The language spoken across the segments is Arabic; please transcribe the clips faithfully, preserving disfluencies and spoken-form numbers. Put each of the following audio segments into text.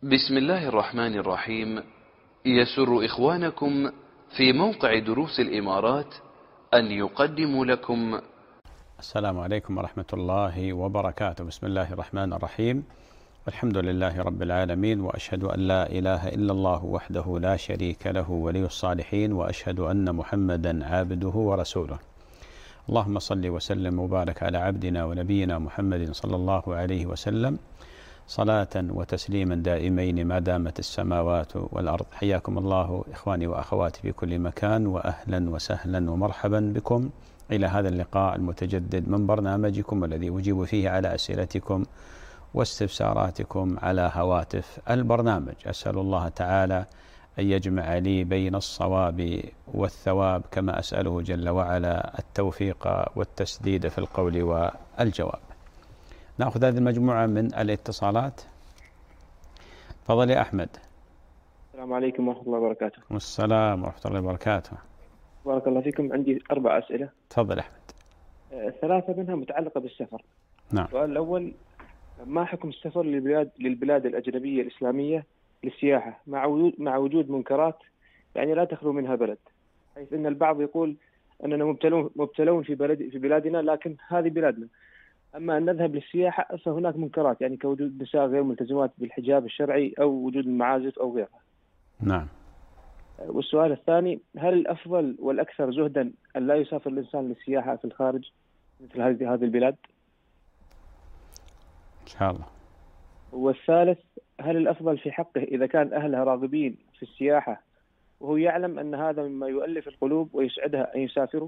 بسم الله الرحمن الرحيم. يسر إخوانكم في موقع دروس الإمارات أن يقدموا لكم. السلام عليكم ورحمة الله وبركاته. بسم الله الرحمن الرحيم. الحمد لله رب العالمين، وأشهد أن لا إله إلا الله وحده لا شريك له ولي الصالحين، وأشهد أن محمدا عبده ورسوله. اللهم صل وسلم وبارك على عبدنا ونبينا محمد صلى الله عليه وسلم صلاة وتسليما دائمين ما دامت السماوات والأرض. حياكم الله إخواني وأخواتي في كل مكان، وأهلا وسهلا ومرحبا بكم إلى هذا اللقاء المتجدد من برنامجكم الذي أجيب فيه على أسئلتكم واستفساراتكم على هواتف البرنامج. أسأل الله تعالى أن يجمع لي بين الصواب والثواب، كما أسأله جل وعلا التوفيق والتسديد في القول والجواب. نأخذ هذه المجموعة من الاتصالات. تفضل يا أحمد. السلام عليكم ورحمة الله وبركاته. والسلام ورحمة الله وبركاته. بارك الله فيكم. عندي أربع أسئلة. تفضل أحمد. ثلاثة منها متعلقة بالسفر. نعم. السؤال الأول: ما حكم السفر للبلاد للبلاد الأجنبية الإسلامية للسياحة مع وجود مع وجود منكرات يعني لا تخلو منها بلد، حيث أن البعض يقول أننا مبتلون مبتلون في بلد في بلادنا، لكن هذه بلادنا. أما أن نذهب للسياحة فهناك منكرات، يعني كوجود نساء غير ملتزمات بالحجاب الشرعي أو وجود المعازف أو غيرها. نعم. والسؤال الثاني: هل الأفضل والأكثر زهدا أن لا يسافر الإنسان للسياحة في الخارج مثل هذه هذه البلاد؟ إن شاء الله. والثالث: هل الأفضل في حقه إذا كان أهلها راغبين في السياحة وهو يعلم أن هذا مما يؤلف القلوب ويسعدها أن يسافروا؟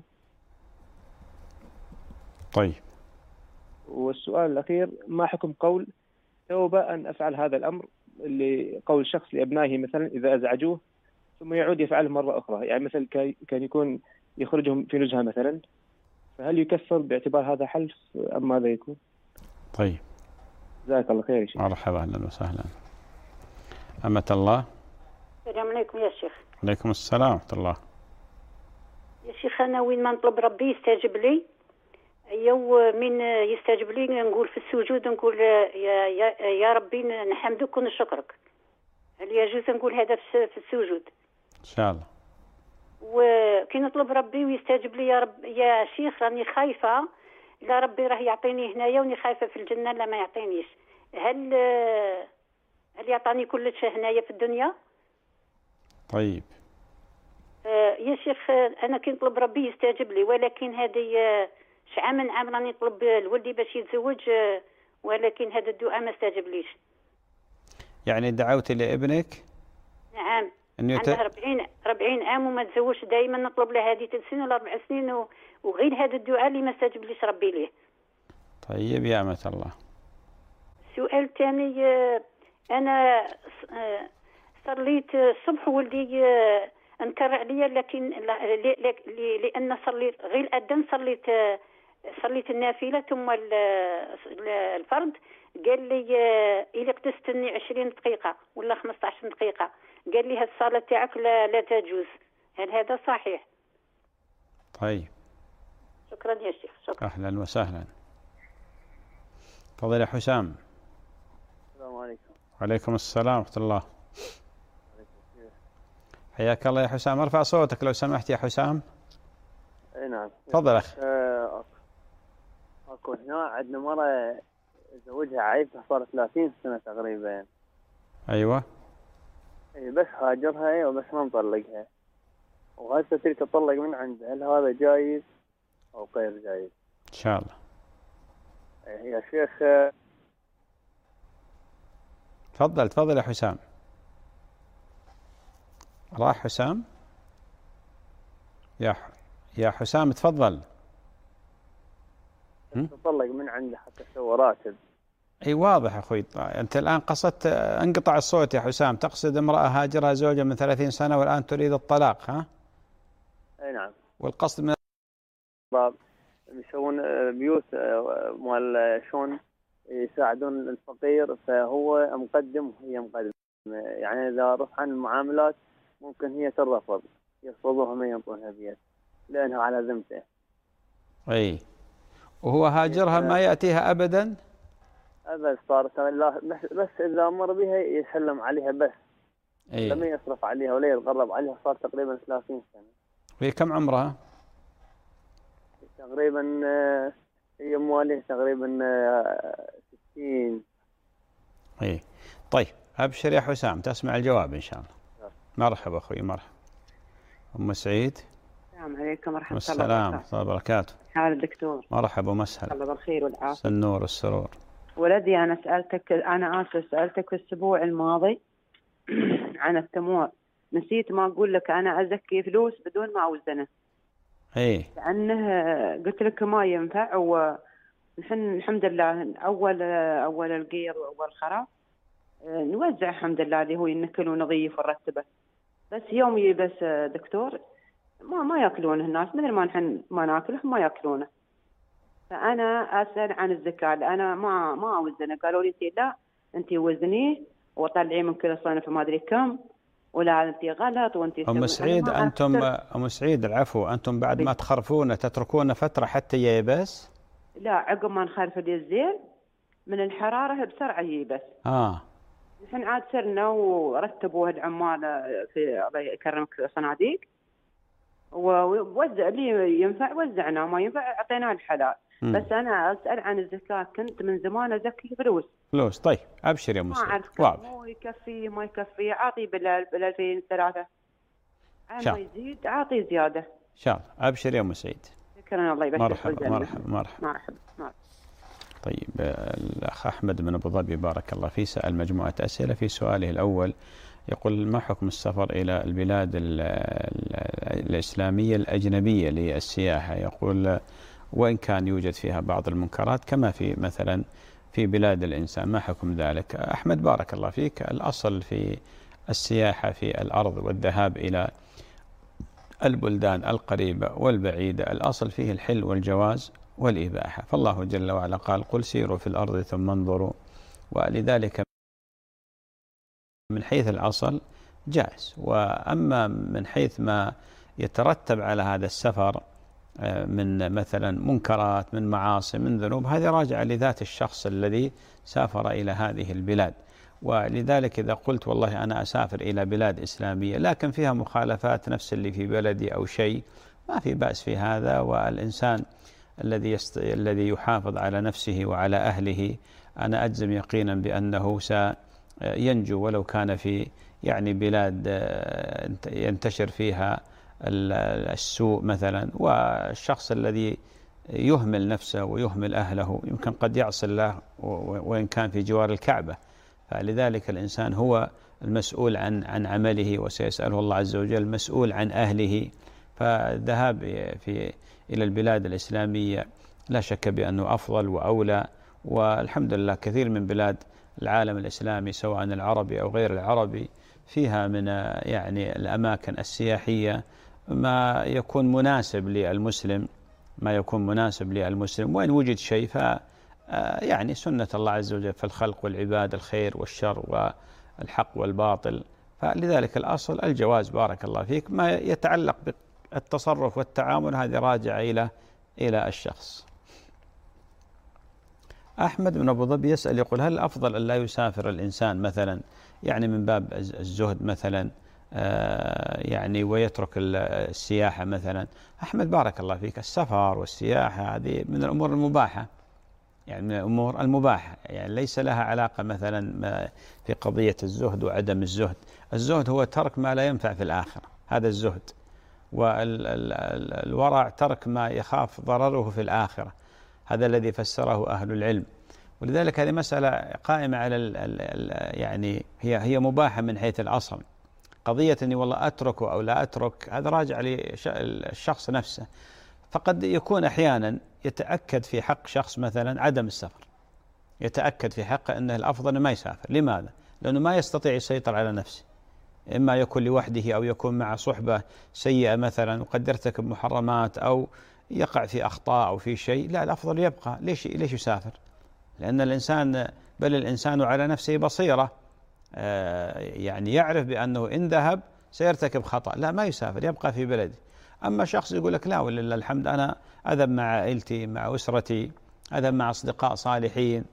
طيب. والسؤال الأخير: ما حكم قول توبة أن أفعل هذا الأمر، اللي قول شخص لأبنائه مثلا إذا أزعجوه ثم يعود يفعله مرة أخرى، يعني مثلا كان يكون يخرجهم في نزهة مثلا، فهل يكفر باعتبار هذا حلف أم ماذا يكون؟ طيب. جزاك الله خير يا شيخ. مرحبا، أهلا وسهلا. أمة الله. السلام عليكم يا شيخ. عليكم السلام ورحمة الله. يا شيخ أنا وين ما نطلب ربي يستجب لي، يو من يستجب لي نقول في السجود نقول يا, يا, يا ربي نحمدك ونشكرك. هل يجوز نقول هذا في السجود؟ إن شاء الله. وكي نطلب ربي ويستجب لي يا رب يا شيخ راني خايفة، لا ربي راه يعطيني هنايا وني خايفة في الجنة لا ما يعطينيش. هل هل يعطاني كل شيء هنايا في الدنيا؟ طيب. آه يا شيخ أنا كي نطلب ربي يستجب لي، ولكن هذه شعام من عام راني نطلب لولدي باش يتزوج، ولكن هذا الدعاء ما استجب ليش. يعني دعوت لابنك؟ نعم. عنده ت... أربعين أربعين عام وما تزوجش، دائما نطلب له هذه ثلاث سنين ولا أربع سنين و... وغير هذا الدعاء اللي ما استجب ليش ربي ليه. طيب يا أمة الله. السؤال الثاني: أنا صليت الصبح ولدي انكر عليا، لكن لأن صليت غير الأذان صليت صليت النافلة ثم الفرض، قال لي إلي تستني عشرين دقيقة ولا خمسة عشر دقيقة، قال لي هذه الصلاة تاعك لا, لا تجوز. هل هذا صحيح؟ طيب. شكرا يا شيخ. شكرا. أهلا وسهلا. تفضل يا حسام. السلام عليكم. وعليكم السلام ورحمة الله. حياك الله يا حسام. ارفع صوتك لو سمحت يا حسام. اي نعم. تفضل اخي. آه، اكو هنا عندنا مرة زوجها عايفة صار ثلاثين سنة تقريبا. ايوه. اي بس هاجرها وبس ما مطلقها، وهسه تريد تطلق من عندها، هل هذا جايز او غير جايز؟ ان شاء الله. يا شيخ. تفضل تفضل يا حسام. راح حسام؟ يا ح... يا حسام تفضل. تطلق من عنده حتى سوى راتب. اي واضح اخوي. انت الان قصدت انقطع الصوت يا حسام، تقصد امرأة هاجرها زوجها من ثلاثين سنة والان تريد الطلاق، ها؟ اي نعم. والقصد من يسوون بيوت مال شلون يساعدون الفقير، فهو مقدم وهي مقدمة، يعني اذا رفع عن المعاملات ممكن هي ترفض، يرفضوها ما ينطونها بيت لانها على ذمته. اي. وهو هاجرها ما يأتيها ابدا؟ بس صارت بس إذا مر بها يسلم عليها بس. إيه؟ لم يصرف عليها ولا يتغرب عليها. صار تقريبا ثلاثين سنة. في كم عمرها؟ تقريبا هي مواليه تقريبا ستين. إيه طيب أبشر يا حسام تسمع الجواب إن شاء الله. مرحبا أخوي مرحبا. أم سعيد. السلام عليكم ورحمة الله السلام ورحمة الله وبركاته. حال الدكتور؟ مرحبا ومسهلا. الله بالخير والعافية. النور والسرور. ولدي أنا سألتك أنا آسف سألتك في الأسبوع الماضي عن التمور، نسيت ما أقول لك أنا أزكي فلوس بدون ما أوزنه. إيه. لأنه قلت لك ما ينفع، ونحن الحمد لله أول أول القير وأول خراب نوزع الحمد لله اللي هو ينكل ونظيف ونرتبه، بس يومي بس دكتور ما ما ياكلونه الناس مثل ما نحن ما ناكله ما ياكلونه. فأنا أسأل عن الزكاة، أنا ما ما أوزنه. قالوا لي أنت لا أنت وزنيه وطلعيه من كل صنف ما أدري كم، ولا أنت غلط وأنت. أم سعيد أنتم أم سعيد العفو أنتم بعد ما تخرفونه تتركونه فترة حتى ييبس؟ لا عقب ما نخرف الزين من الحرارة بسرعة ييبس. آه. نحن عاد سرنا ورتبوا العمال في الله يكرمك صناديق ووزع لي ينفع وزعنا ما ينفع أعطيناه الحلال. م. بس أنا أسأل عن الزكاة، كنت من زمان أزكي فلوس. فلوس طيب أبشر يا ما مسلم. أعرف مو يكفي ما يكفي أعطي بالألفين ثلاثة ما يزيد أعطي زيادة إن شاء الله. أبشر يا مسعيد. شكرا الله يبارك. مرحبا مرحبا مرحبا مرحبا. طيب الأخ أحمد بن أبو ظبي بارك الله فيه سأل مجموعة أسئلة. في سؤاله الأول يقول ما حكم السفر إلى البلاد الإسلامية الأجنبية للسياحة؟ يقول وإن كان يوجد فيها بعض المنكرات كما في مثلا في بلاد الإنسان، ما حكم ذلك؟ أحمد بارك الله فيك، الأصل في السياحة في الأرض والذهاب إلى البلدان القريبة والبعيدة الأصل فيه الحل والجواز والإباحة، فالله جل وعلا قال قل سيروا في الأرض ثم انظروا، ولذلك من حيث الأصل جائز. وأما من حيث ما يترتب على هذا السفر من مثلا منكرات من معاصي من ذنوب، هذه راجعة لذات الشخص الذي سافر إلى هذه البلاد. ولذلك إذا قلت والله أنا أسافر إلى بلاد إسلامية لكن فيها مخالفات نفس اللي في بلدي أو شيء، ما في بأس في هذا. والإنسان الذي يست... الذي يحافظ على نفسه وعلى أهله أنا أجزم يقينا بأنه سينجو ولو كان في يعني بلاد ينتشر فيها السوء مثلا. والشخص الذي يهمل نفسه ويهمل أهله يمكن قد يعصي الله وإن كان في جوار الكعبة. فلذلك الإنسان هو المسؤول عن عن عمله وسيسأله الله عز وجل، مسؤول عن أهله. فالذهاب في إلى البلاد الإسلامية لا شك بأنه أفضل وأولى. والحمد لله كثير من بلاد العالم الإسلامي سواء العربي أو غير العربي فيها من يعني الأماكن السياحية ما يكون مناسب للمسلم ما يكون مناسب للمسلم وإن وجد شيء ف يعني سنة الله عز وجل في الخلق والعباد الخير والشر والحق والباطل. فلذلك الأصل الجواز بارك الله فيك. ما يتعلق بالتصرف والتعامل هذه راجعة إلى إلى الشخص. أحمد بن أبو ظبي يسأل يقول هل الأفضل أن لا يسافر الإنسان مثلا يعني من باب الزهد مثلا يعني ويترك السياحة مثلا؟ أحمد بارك الله فيك السفر والسياحة هذه من الأمور المباحة، يعني من الأمور المباحة، يعني ليس لها علاقة مثلا في قضية الزهد وعدم الزهد. الزهد هو ترك ما لا ينفع في الآخرة، هذا الزهد. والورع ترك ما يخاف ضرره في الآخرة، هذا الذي فسره أهل العلم. ولذلك هذه مسألة قائمة على ال ال يعني هي هي مباحة من حيث الأصل. قضية أني والله أتركه أو لا أترك هذا راجع للشخص نفسه. فقد يكون أحيانا يتأكد في حق شخص مثلا عدم السفر، يتأكد في حقه أنه الأفضل ما يسافر. لماذا؟ لأنه ما يستطيع يسيطر على نفسه، إما يكون لوحده أو يكون مع صحبة سيئة مثلا وقد يرتكب محرمات أو يقع في أخطاء أو في شيء. لا، الأفضل يبقى. ليش ليش يسافر؟ لأن الإنسان بل الإنسان على نفسه بصيرة، يعني يعرف بأنه إن ذهب سيرتكب خطأ، لا ما يسافر يبقى في بلده. أما شخص يقول لك لا ولله الحمد أنا أذهب مع عائلتي مع أسرتي، أذهب مع أصدقاء صالحين،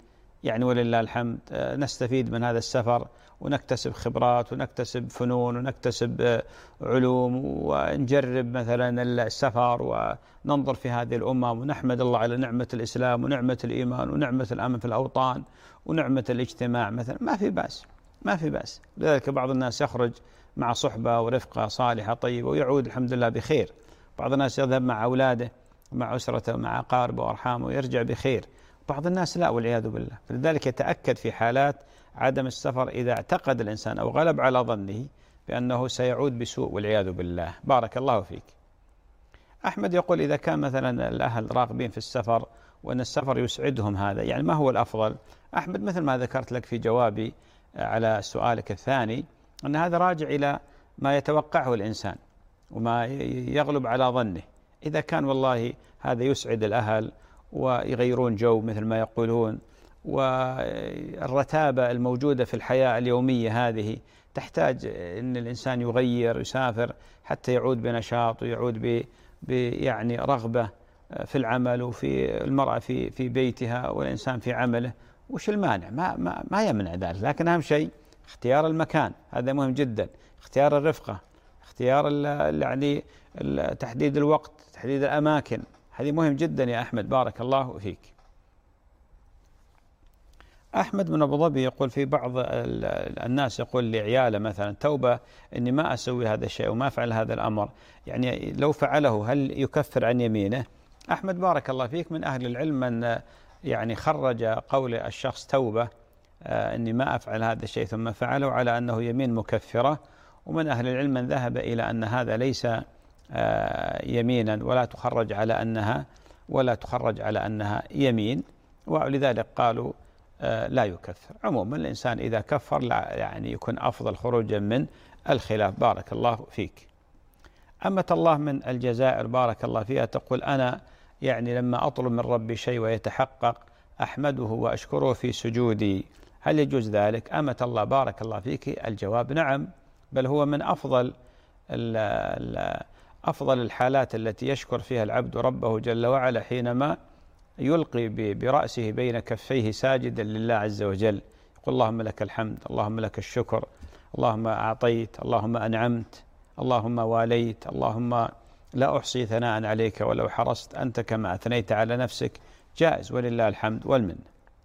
يعني ولله الحمد نستفيد من هذا السفر ونكتسب خبرات ونكتسب فنون ونكتسب علوم، ونجرب مثلا السفر وننظر في هذه الأمم ونحمد الله على نعمة الإسلام ونعمة الإيمان ونعمة الأمن في الأوطان ونعمة الاجتماع مثلا، ما في بأس ما في بأس. لذلك بعض الناس يخرج مع صحبة ورفقة صالحة طيبة ويعود الحمد لله بخير. بعض الناس يذهب مع أولاده ومع أسرته ومع أقاربه وأرحامه ويرجع بخير. بعض الناس لا والعياذ بالله. فلذلك يتأكد في حالات عدم السفر إذا اعتقد الإنسان أو غلب على ظنه بأنه سيعود بسوء والعياذ بالله. بارك الله فيك. أحمد يقول إذا كان مثلا الأهل راغبين في السفر وأن السفر يسعدهم، هذا يعني ما هو الأفضل؟ أحمد مثل ما ذكرت لك في جوابي على سؤالك الثاني أن هذا راجع إلى ما يتوقعه الإنسان وما يغلب على ظنه. إذا كان والله هذا يسعد الأهل ويغيرون جو مثل ما يقولون، والرتابة الموجودة في الحياة اليومية هذه تحتاج أن الإنسان يغير يسافر حتى يعود بنشاط ويعود ب يعني رغبة في العمل، وفي المرأة في في بيتها والإنسان في عمله. وش المانع؟ ما ما ما يمنع ذلك، لكن أهم شيء اختيار المكان، هذا مهم جدا. اختيار الرفقة، اختيار يعني تحديد الوقت، تحديد الأماكن، هذه مهم جدا يا أحمد. بارك الله فيك. أحمد من أبو ظبي يقول في بعض الناس يقول لعياله مثلا توبة إني ما أسوي هذا الشيء وما أفعل هذا الأمر، يعني لو فعله هل يكفر عن يمينه؟ أحمد بارك الله فيك من أهل العلم من يعني خرج قول الشخص توبة إني ما أفعل هذا الشيء ثم فعله على أنه يمين مكفرة، ومن أهل العلم من ذهب إلى أن هذا ليس يمينا ولا تخرج على أنها ولا تخرج على أنها يمين، ولذلك قالوا لا يكفر. عموما الإنسان إذا كفر لا يعني يكون أفضل خروجا من الخلاف. بارك الله فيك. أمة الله من الجزائر بارك الله فيها تقول أنا يعني لما أطلب من ربي شيء ويتحقق أحمده وأشكره في سجودي، هل يجوز ذلك؟ أمة الله بارك الله فيك الجواب نعم، بل هو من أفضل ال ال أفضل الحالات التي يشكر فيها العبد ربه جل وعلا حينما يلقي برأسه بين كفيه ساجدا لله عز وجل، يقول اللهم لك الحمد، اللهم لك الشكر، اللهم أعطيت، اللهم أنعمت، اللهم واليت، اللهم لا أحصي ثناء عليك ولو حرصت أنت كما أثنيت على نفسك. جائز ولله الحمد والمن.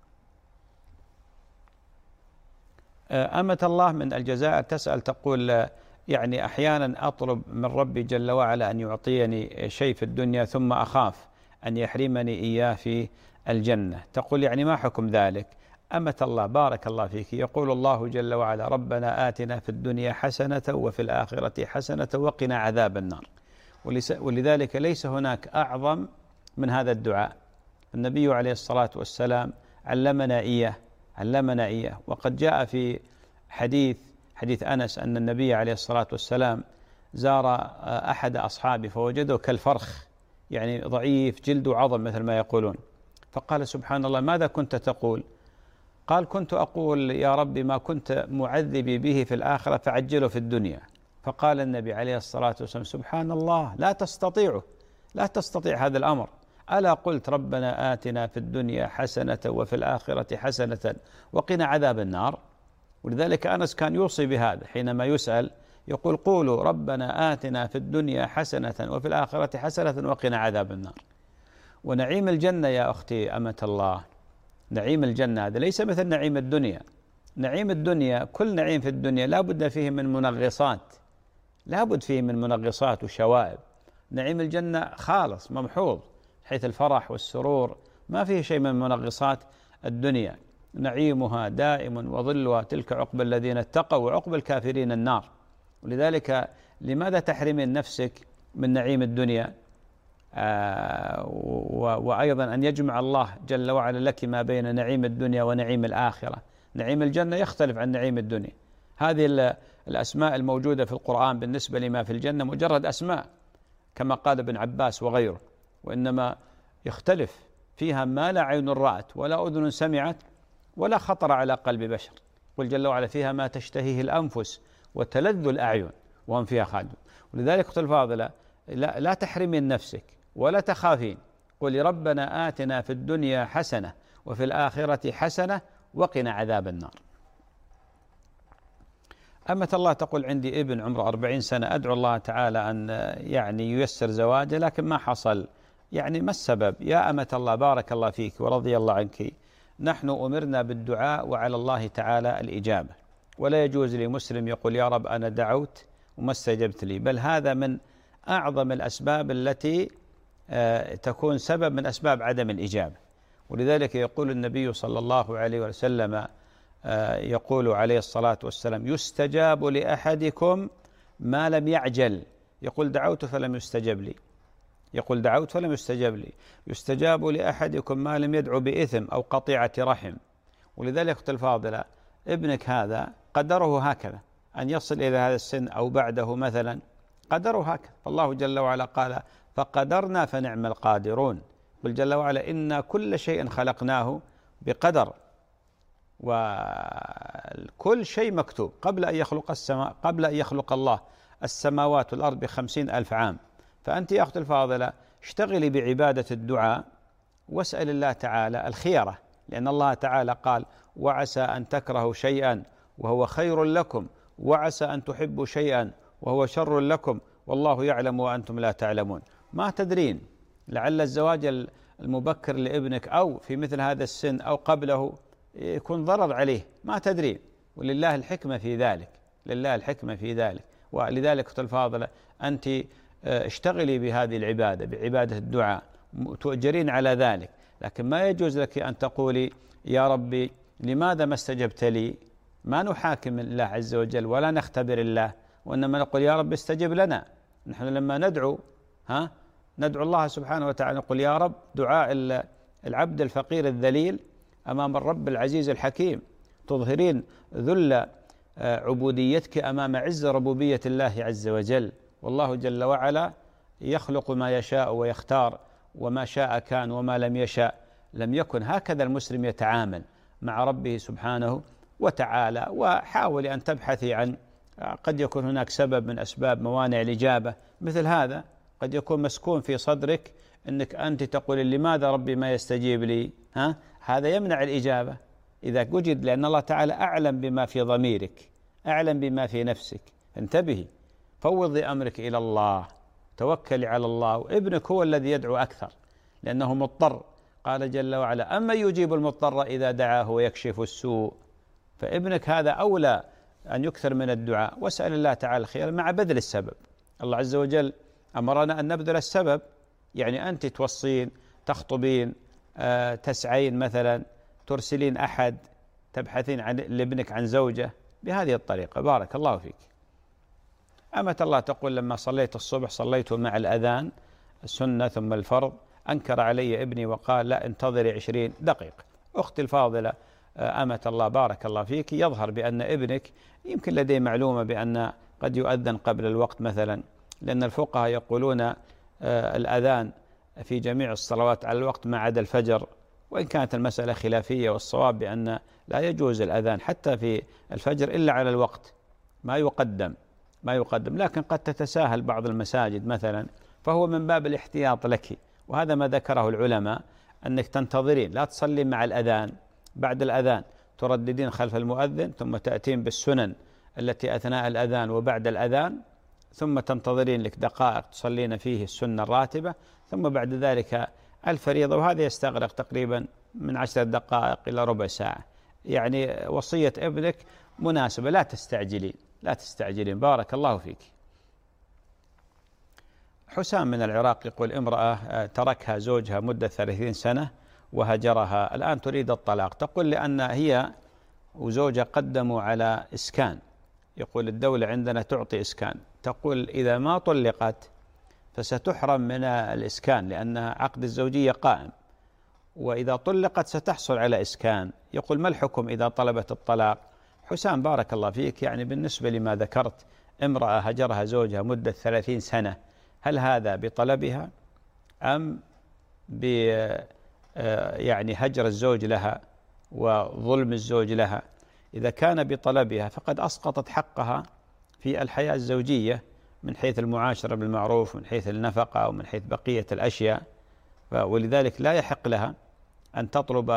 أمة الله من الجزائر تسأل تقول يعني أحيانا أطلب من ربي جل وعلا أن يعطيني شيء في الدنيا ثم أخاف أن يحرمني إياه في الجنة، تقول يعني ما حكم ذلك؟ أمة الله بارك الله فيك يقول الله جل وعلا ربنا آتنا في الدنيا حسنة وفي الآخرة حسنة وقنا عذاب النار، ولذلك ليس هناك أعظم من هذا الدعاء. النبي عليه الصلاة والسلام علمنا إياه علمنا إياه وقد جاء في حديث حديث أنس أن النبي عليه الصلاة والسلام زار أحد أصحابه فوجده كالفرخ، يعني ضعيف جلد وعظم مثل ما يقولون، فقال سبحان الله ماذا كنت تقول؟ قال كنت أقول يا ربي ما كنت معذبي به في الآخرة فعجله في الدنيا. فقال النبي عليه الصلاة والسلام سبحان الله لا تستطيعه لا تستطيع هذا الأمر، ألا قلت ربنا آتنا في الدنيا حسنة وفي الآخرة حسنة وقنا عذاب النار؟ ولذلك أنس كان يوصي بهذا حينما يسأل يقول قولوا ربنا آتنا في الدنيا حسنة وفي الآخرة حسنة وقنا عذاب النار. ونعيم الجنة يا أختي أمة الله، نعيم الجنة هذا ليس مثل نعيم الدنيا. نعيم الدنيا كل نعيم في الدنيا لا بد فيه من منغصات، لا بد فيه من منغصات وشوائب. نعيم الجنة خالص ممحوظ حيث الفرح والسرور، ما فيه شيء من منغصات الدنيا. نعيمها دائم وظلها تلك عقبى الذين اتقوا وعقبى الكافرين النار. ولذلك لماذا تحرمين نفسك من نعيم الدنيا؟ آه وأيضا أن يجمع الله جل وعلا لك ما بين نعيم الدنيا ونعيم الآخرة. نعيم الجنة يختلف عن نعيم الدنيا. هذه الأسماء الموجودة في القرآن بالنسبة لما في الجنة مجرد أسماء كما قال ابن عباس وغيره، وإنما يختلف فيها ما لا عين رأت ولا أذن سمعت ولا خطر على قلب بشر. قل جل وعلا فيها ما تشتهيه الأنفس وتلذ الأعين وهم فيها خالدون. ولذلك أختي الفاضلة لا, لا تحرمين نفسك ولا تخافين، قل ربنا آتنا في الدنيا حسنة وفي الآخرة حسنة وقنا عذاب النار. أمة الله تقول عندي ابن عمره أربعين سنة، أدعو الله تعالى أن يعني ييسر زواجه لكن ما حصل، يعني ما السبب؟ يا أمة الله بارك الله فيك ورضي الله عنك، نحن أمرنا بالدعاء وعلى الله تعالى الإجابة، ولا يجوز لمسلم يقول يا رب أنا دعوت وما استجبت لي، بل هذا من أعظم الأسباب التي تكون سبب من أسباب عدم الإجابة. ولذلك يقول النبي صلى الله عليه وسلم، يقول عليه الصلاة والسلام يستجاب لأحدكم ما لم يعجل، يقول دعوت فلم يستجب لي، يقول دعوت فلم يستجب لي، يستجاب لأحدكم ما لم يدعو بإثم أو قطيعة رحم. ولذلك أختي الفاضلة ابنك هذا قدره هكذا أن يصل إلى هذا السن أو بعده مثلا، قدره هكذا، فالله جل وعلا قال فقدرنا فنعم القادرون، قل جل وعلا إنا كل شيء خلقناه بقدر، وكل شيء مكتوب قبل أن يخلق السماء قبل أن يخلق الله السماوات والأرض بخمسين ألف عام. فأنت يا أختي الفاضلة اشتغلي بعبادة الدعاء واسأل الله تعالى الخيرة، لأن الله تعالى قال وعسى أن تكرهوا شيئا وهو خير لكم وعسى أن تحبوا شيئا وهو شر لكم والله يعلم وأنتم لا تعلمون. ما تدرين، لعل الزواج المبكر لابنك أو في مثل هذا السن أو قبله يكون ضرر عليه، ما تدرين، ولله الحكمة في ذلك، لله الحكمة في ذلك. ولذلك أختي الفاضلة أنت اشتغلي بهذه العبادة، بعبادة الدعاء، تؤجرين على ذلك، لكن ما يجوز لك أن تقولي يا ربي لماذا ما استجبت لي. ما نحاكم الله عز وجل ولا نختبر الله، وإنما نقول يا رب استجب لنا. نحن لما ندعو ها ندعو الله سبحانه وتعالى نقول يا رب، دعاء العبد الفقير الذليل أمام الرب العزيز الحكيم، تظهرين ذل عبوديتك أمام عز ربوبية الله عز وجل. والله جل وعلا يخلق ما يشاء ويختار، وما شاء كان وما لم يشاء لم يكن. هكذا المسلم يتعامل مع ربه سبحانه وتعالى. وحاولي أن تبحثي عن، قد يكون هناك سبب من أسباب موانع الإجابة مثل هذا، قد يكون مسكون في صدرك أنك أنت تقول لماذا ربي ما يستجيب لي، ها؟ هذا يمنع الإجابة إذا وجد، لأن الله تعالى أعلم بما في ضميرك، أعلم بما في نفسك. انتبهي، فوضي أمرك إلى الله، توكلي على الله، وابنك هو الذي يدعو أكثر لأنه مضطر. قال جل وعلا أما يجيب المضطر إذا دعاه ويكشف السوء. فابنك هذا أولى أن يكثر من الدعاء، واسأل الله تعالى الخير مع بذل السبب. الله عز وجل أمرنا أن نبذل السبب، يعني أنت توصين، تخطبين، أه تسعين مثلا، ترسلين أحد، تبحثين عن لابنك عن زوجة بهذه الطريقة. بارك الله فيك. أمة الله تقول لما صليت الصبح صليت مع الأذان السنة ثم الفرض، أنكر علي ابني وقال لا انتظري عشرين دقيقة. أختي الفاضلة أمة الله بارك الله فيك، يظهر بأن ابنك يمكن لديه معلومة بأن قد يؤذن قبل الوقت مثلا، لأن الفقهاء يقولون الأذان في جميع الصلوات على الوقت ما عدا الفجر، وإن كانت المسألة خلافية، والصواب بأن لا يجوز الأذان حتى في الفجر إلا على الوقت، ما يقدم ما يقدم لكن قد تتساهل بعض المساجد مثلا، فهو من باب الاحتياط لك. وهذا ما ذكره العلماء، أنك تنتظرين، لا تصلين مع الأذان، بعد الأذان ترددين خلف المؤذن، ثم تأتين بالسنن التي أثناء الأذان وبعد الأذان، ثم تنتظرين لك دقائق تصلين فيه السنة الراتبة، ثم بعد ذلك الفريضة، وهذا يستغرق تقريبا من عشر دقائق إلى ربع ساعة. يعني وصية ابنك مناسبة، لا تستعجلين لا تستعجلين. بارك الله فيك. حسام من العراق يقول امرأة تركها زوجها مدة ثلاثين سنة وهجرها، الآن تريد الطلاق، تقول لأن هي وزوجها قدموا على إسكان، يقول الدولة عندنا تعطي إسكان، تقول إذا ما طلقت فستحرم من الإسكان لأن عقد الزوجية قائم، وإذا طلقت ستحصل على إسكان. يقول ما الحكم إذا طلبت الطلاق؟ حسام بارك الله فيك، يعني بالنسبة لما ذكرت، امرأة هجرها زوجها مدة ثلاثين سنة، هل هذا بطلبها أم ب يعني هجر الزوج لها وظلم الزوج لها؟ إذا كان بطلبها فقد أسقطت حقها في الحياة الزوجية من حيث المعاشرة بالمعروف، من حيث النفقة، ومن حيث بقية الأشياء، ولذلك لا يحق لها أن تطلب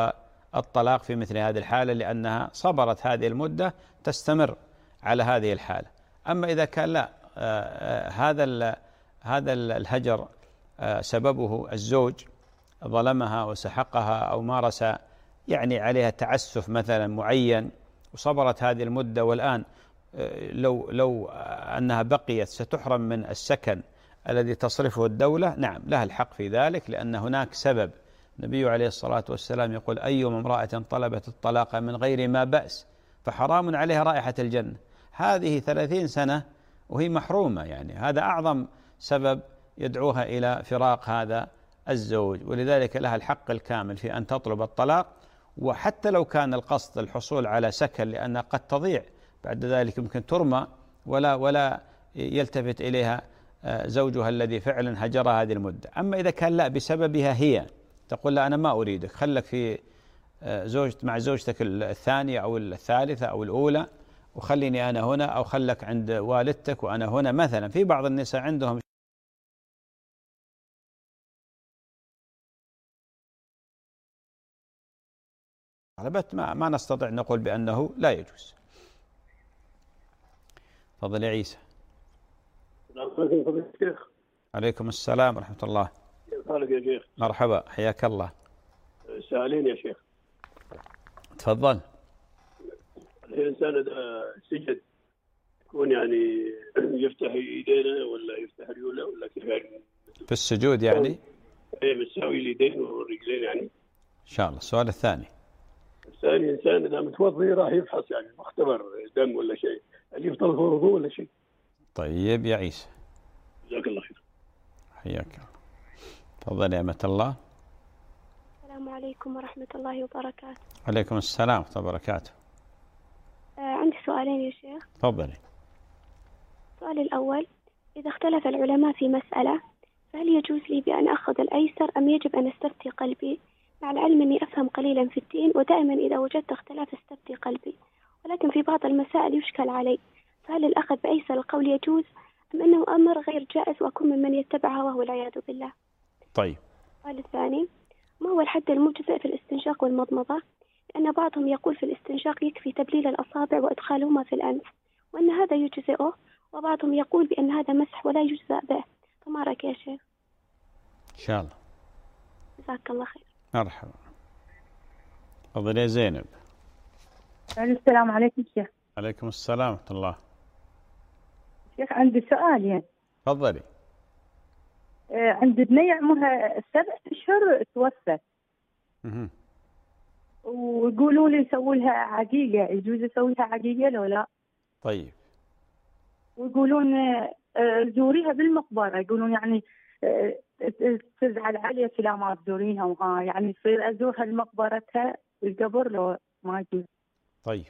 الطلاق في مثل هذه الحالة، لأنها صبرت هذه المدة تستمر على هذه الحالة. أما إذا كان لا، هذا هذا الهجر سببه الزوج ظلمها وسحقها أو مارس يعني عليها تعسف مثلا معين وصبرت هذه المدة، والآن لو لو أنها بقيت ستحرم من السكن الذي تصرفه الدولة، نعم لها الحق في ذلك، لأن هناك سبب. النبي عليه الصلاة والسلام يقول: أيما امرأة طلبت الطلاق من غير ما بأس فحرام عليها رائحة الجنة. هذه ثلاثين سنة وهي محرومة، يعني هذا أعظم سبب يدعوها إلى فراق هذا الزوج، ولذلك لها الحق الكامل في أن تطلب الطلاق، وحتى لو كان القصد الحصول على سكن، لأنها قد تضيع بعد ذلك، يمكن ترمى ولا ولا يلتفت إليها زوجها الذي فعلا هجرها هذه المدة. أما إذا كان لا بسببها هي، تقول: لا أنا ما أريدك، خلك في زوجت مع زوجتك الثانية أو الثالثة أو الأولى، وخليني أنا هنا، أو خلك عند والدتك وأنا هنا مثلا. في بعض النساء عندهم ما ما نستطيع نقول بأنه لا يجوز. تفضل يا عيسى. عليكم السلام ورحمة الله. كيف حالك يا شيخ؟ مرحبا، حياك الله. سائلين يا شيخ. تفضل. الإنسان إذا سجد يكون يعني يفتح يدينه ولا يفتح رجوله ولا كيف يعني؟ في السجود يعني؟ ايه بتساوي اليدين والرجلين يعني. إن شاء الله. السؤال الثاني. الثاني: إنسان إذا متوضي راح يفحص يعني مختبر دم ولا شيء، هل يفطر وضوء ولا شيء؟ طيب يا عيسى. جزاك الله خير. حياك الله. تفضل يا أمة الله. السلام عليكم ورحمة الله وبركاته. عليكم السلام ورحمة الله وبركاته. آه عندي سؤالين يا شيخ. تفضلي. السؤال الأول: إذا اختلف العلماء في مسألة فهل يجوز لي بأن أخذ الأيسر أم يجب أن استفتي قلبي، مع العلم أني أفهم قليلا في الدين ودائما إذا وجدت اختلاف استفتي قلبي، ولكن في بعض المسائل يشكل علي، فهل الأخذ بأيسر القول يجوز أم أنه أمر غير جائز وأكون ممن يتبع هواه والعياذ بالله؟ طيب. السؤال الثاني: ما هو الحد المجزئ في الاستنشاق والمضمضة؟ لأن بعضهم يقول في الاستنشاق يكفي تبليل الأصابع وإدخالهما في الأنف وأن هذا يجزئه، وبعضهم يقول بأن هذا مسح ولا يجزأ به، فما رأيك يا شيخ؟ إن شاء الله. جزاك الله خير. مرحبا. تفضل يا زينب. السلام عليكم شيخ. عليكم السلام ورحمة الله. شيخ عندي سؤال يعني. تفضلي. آه عند بني عمرها سبع أشهر توفت. اها. ويقولوا لي يسووا لها عقيقة، يجوز يسوي لها عقيقة لو لا؟ طيب. ويقولون آه زوريها بالمقبرة، يقولون يعني آه تزعل عليها لا ما تزورينها، وها يعني يصير أزورها لمقبرتها القبر لو ما يجوز. طيب.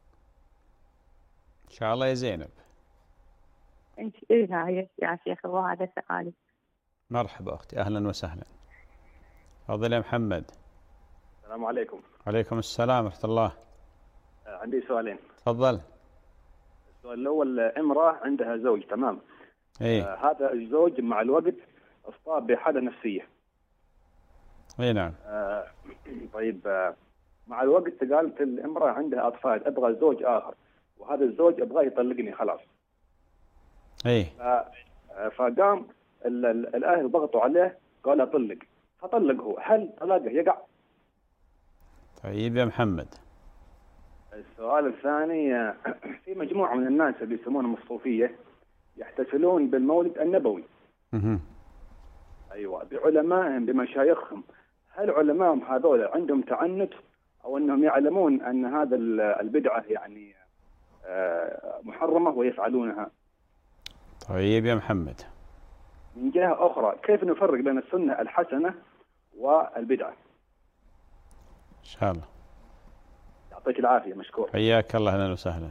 إن شاء الله يا زينب. انت ايه يا شيخ، وهذا سؤالي. مرحبا أختي، أهلا وسهلا. تفضل يا محمد. السلام عليكم. عليكم السلام ورحمة الله. عندي سؤالين. تفضل. السؤال الأول: امرأة عندها زوج، تمام؟ ايه. آه هذا الزوج مع الوقت اصاب بحالة نفسية. اي نعم. آه طيب، آه مع الوقت قالت الامرأة عندها أطفال، أبغى زوج آخر، وهذا الزوج أبغاه يطلقني خلاص. ايه. فقام الأهل ضغطوا عليه، قال أطلق، فطلق هو، هل طلاقه يقع؟ طيب يا محمد. السؤال الثاني: في مجموعة من الناس اللي يسمونهم الصوفية يحتفلون بالمولد النبوي. اها. أيوة، بعلمائهم بمشايخهم، هل علمائهم هذول عندهم تعنت أو أنهم يعلمون أن هذا البدعة يعني محرمة ويفعلونها؟ طيب يا محمد. من جهة أخرى، كيف نفرق بين السنة الحسنة والبدعة؟ إن شاء الله. يعطيك العافية، مشكور. حياك الله، أهلا وسهلا.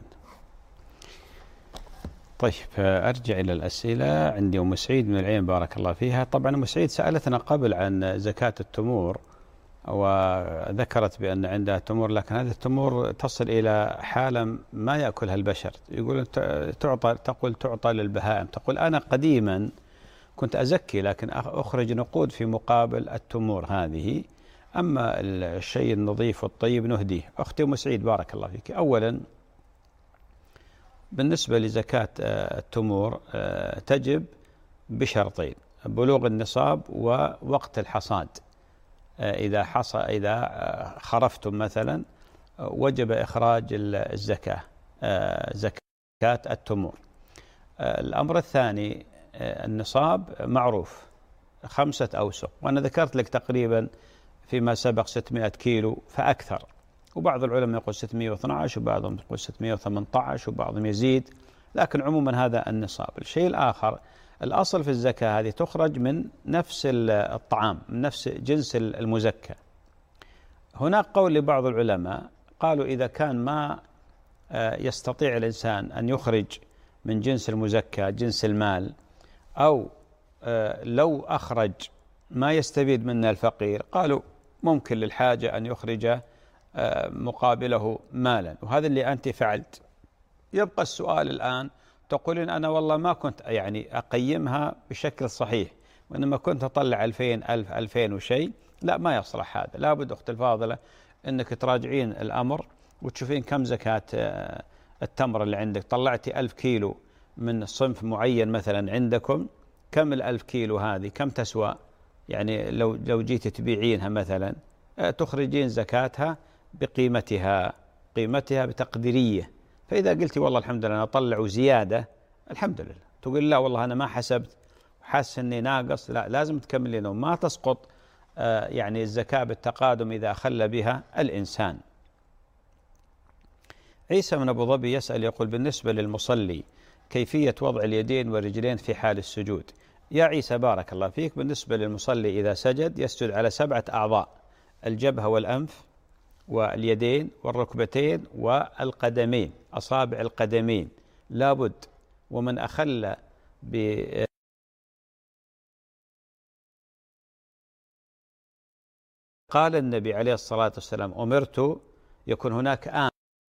طيب أرجع إلى الأسئلة. عندي أم سعيد من العين بارك الله فيها. طبعا أم سعيد سألتنا قبل عن زكاة التمور وذكرت بأن عندها تمور، لكن هذه التمور تصل إلى حالة ما يأكلها البشر. يقول تعطى، تقول تعطى للبهائم. تقول أنا قديما كنت أزكي لكن أخرج نقود في مقابل التمور هذه أما الشيء النظيف والطيب نهديه. أختي أم سعيد بارك الله فيك، أولا بالنسبة لزكاة التمور تجب بشرطين: بلوغ النصاب ووقت الحصاد. إذا حصى إذا خرفتم مثلا وجب إخراج الزكاة، زكاة التمور. الأمر الثاني النصاب معروف خمسة أوسق، وأنا ذكرت لك تقريبا فيما سبق ستمائة كيلو فأكثر، وبعض العلماء يقول ستمائة واثني عشر وبعضهم يقول ستمائة وثمانية عشر وبعضهم يزيد، لكن عموما هذا النصاب. الشيء الآخر الأصل في الزكاة هذه تخرج من نفس الطعام، من نفس جنس المزكى. هناك قول لبعض العلماء قالوا إذا كان ما يستطيع الإنسان أن يخرج من جنس المزكى جنس المال، أو لو أخرج ما يستفيد منه الفقير، قالوا ممكن للحاجة أن يخرج مقابله مالا، وهذا اللي أنت فعلت. يبقى السؤال الآن، تقولين أنا والله ما كنت يعني أقيمها بشكل صحيح، وإنما كنت أطلع ألفين ألف ألفين وشيء. لا، ما يصلح هذا. لابد أخت الفاضلة أنك تراجعين الأمر وتشوفين كم زكاة التمر اللي عندك. طلعتي ألف كيلو من صنف معين مثلا عندكم، كم الألف كيلو هذه كم تسوى؟ يعني لو لو جيتي تبيعينها مثلا تخرجين زكاتها بقيمتها، قيمتها بتقديرية. فإذا قلتي والله الحمد لله أنا أطلع زيادة، الحمد لله. تقول لا والله أنا ما حسبت وحاسس أني ناقص، لا، لازم تكملين وما تسقط آه يعني الزكاة بالتقادم إذا خل بها الإنسان. عيسى من أبو ظبي يسأل يقول: بالنسبة للمصلي كيفية وضع اليدين والرجلين في حال السجود؟ يا عيسى بارك الله فيك، بالنسبة للمصلي إذا سجد يسجد على سبعة أعضاء: الجبهة والأنف واليدين والركبتين والقدمين، أصابع القدمين لابد. ومن أخل ب قال النبي عليه الصلاة والسلام: أمرت، يكون هناك آن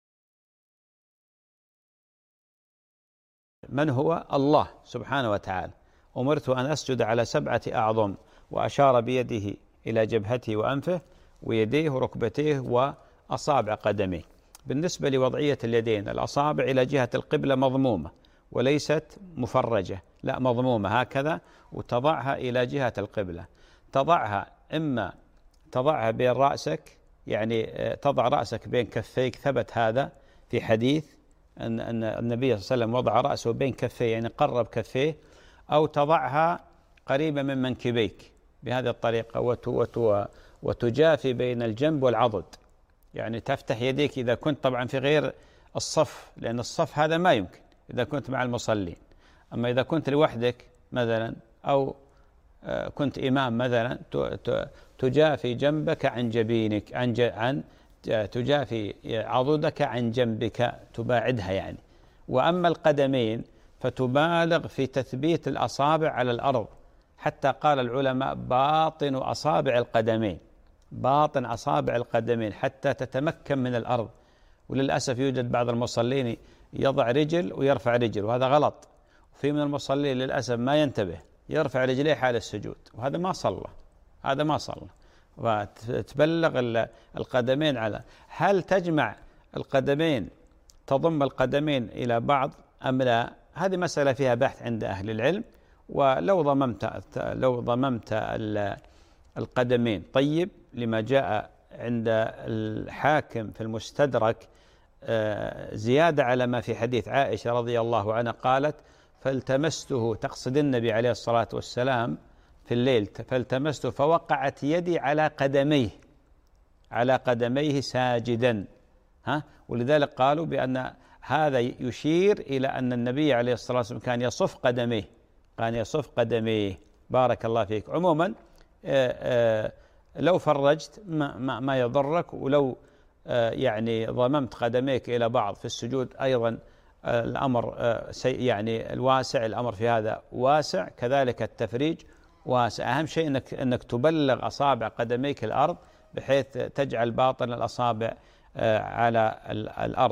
من هو الله سبحانه وتعالى، أمرت أن أسجد على سبعة أعظم، وأشار بيده إلى جبهته وأنفه ويديه وركبتيه وأصابع قدميه. بالنسبة لوضعية اليدين، الأصابع إلى جهة القبلة مضمومة وليست مفرجة، لا مضمومة هكذا، وتضعها إلى جهة القبلة. تضعها إما تضعها بين رأسك، يعني تضع رأسك بين كفيك، ثبت هذا في حديث أن أن النبي صلى الله عليه وسلم وضع رأسه بين كفيه، يعني قرب كفيه، أو تضعها قريبة من منكبيك بهذه الطريقة، وتو وتجافي بين الجنب والعضد، يعني تفتح يديك إذا كنت طبعا في غير الصف، لأن الصف هذا ما يمكن إذا كنت مع المصلين. أما إذا كنت لوحدك مثلا أو كنت إمام مثلا، تجافي جنبك عن جبينك، عن عن تجافي عضدك عن جنبك، تباعدها يعني. وأما القدمين فتبالغ في تثبيت الأصابع على الأرض، حتى قال العلماء: باطن أصابع القدمين، باطن أصابع القدمين حتى تتمكن من الأرض. وللأسف يوجد بعض المصلين يضع رجل ويرفع رجل، وهذا غلط. وفي من المصلين للأسف ما ينتبه، يرفع رجليه حال السجود، وهذا ما صلى، هذا ما صلى. وتبلغ القدمين على، هل تجمع القدمين، تضم القدمين إلى بعض أم لا؟ هذه مسألة فيها بحث عند أهل العلم. ولو ضممت لو ضممت القدمين طيب، لما جاء عند الحاكم في المستدرك زيادة على ما في حديث عائشة رضي الله عنها قالت: فالتمسته، تقصد النبي عليه الصلاة والسلام في الليل، فالتمسته فوقعت يدي على قدميه، على قدميه ساجدا. ها، ولذلك قالوا بأن هذا يشير إلى أن النبي عليه الصلاة والسلام كان يصف قدميه، كان يصف قدميه. بارك الله فيك. عموما آآ آآ لو فرجت ما, ما, ما يضرك، ولو يعني ضممت قدميك إلى بعض في السجود أيضا الأمر يعني الواسع، الأمر في هذا واسع، كذلك التفريج واسع. أهم شيء أنك, أنك تبلغ أصابع قدميك الأرض بحيث تجعل باطن الأصابع على الأرض.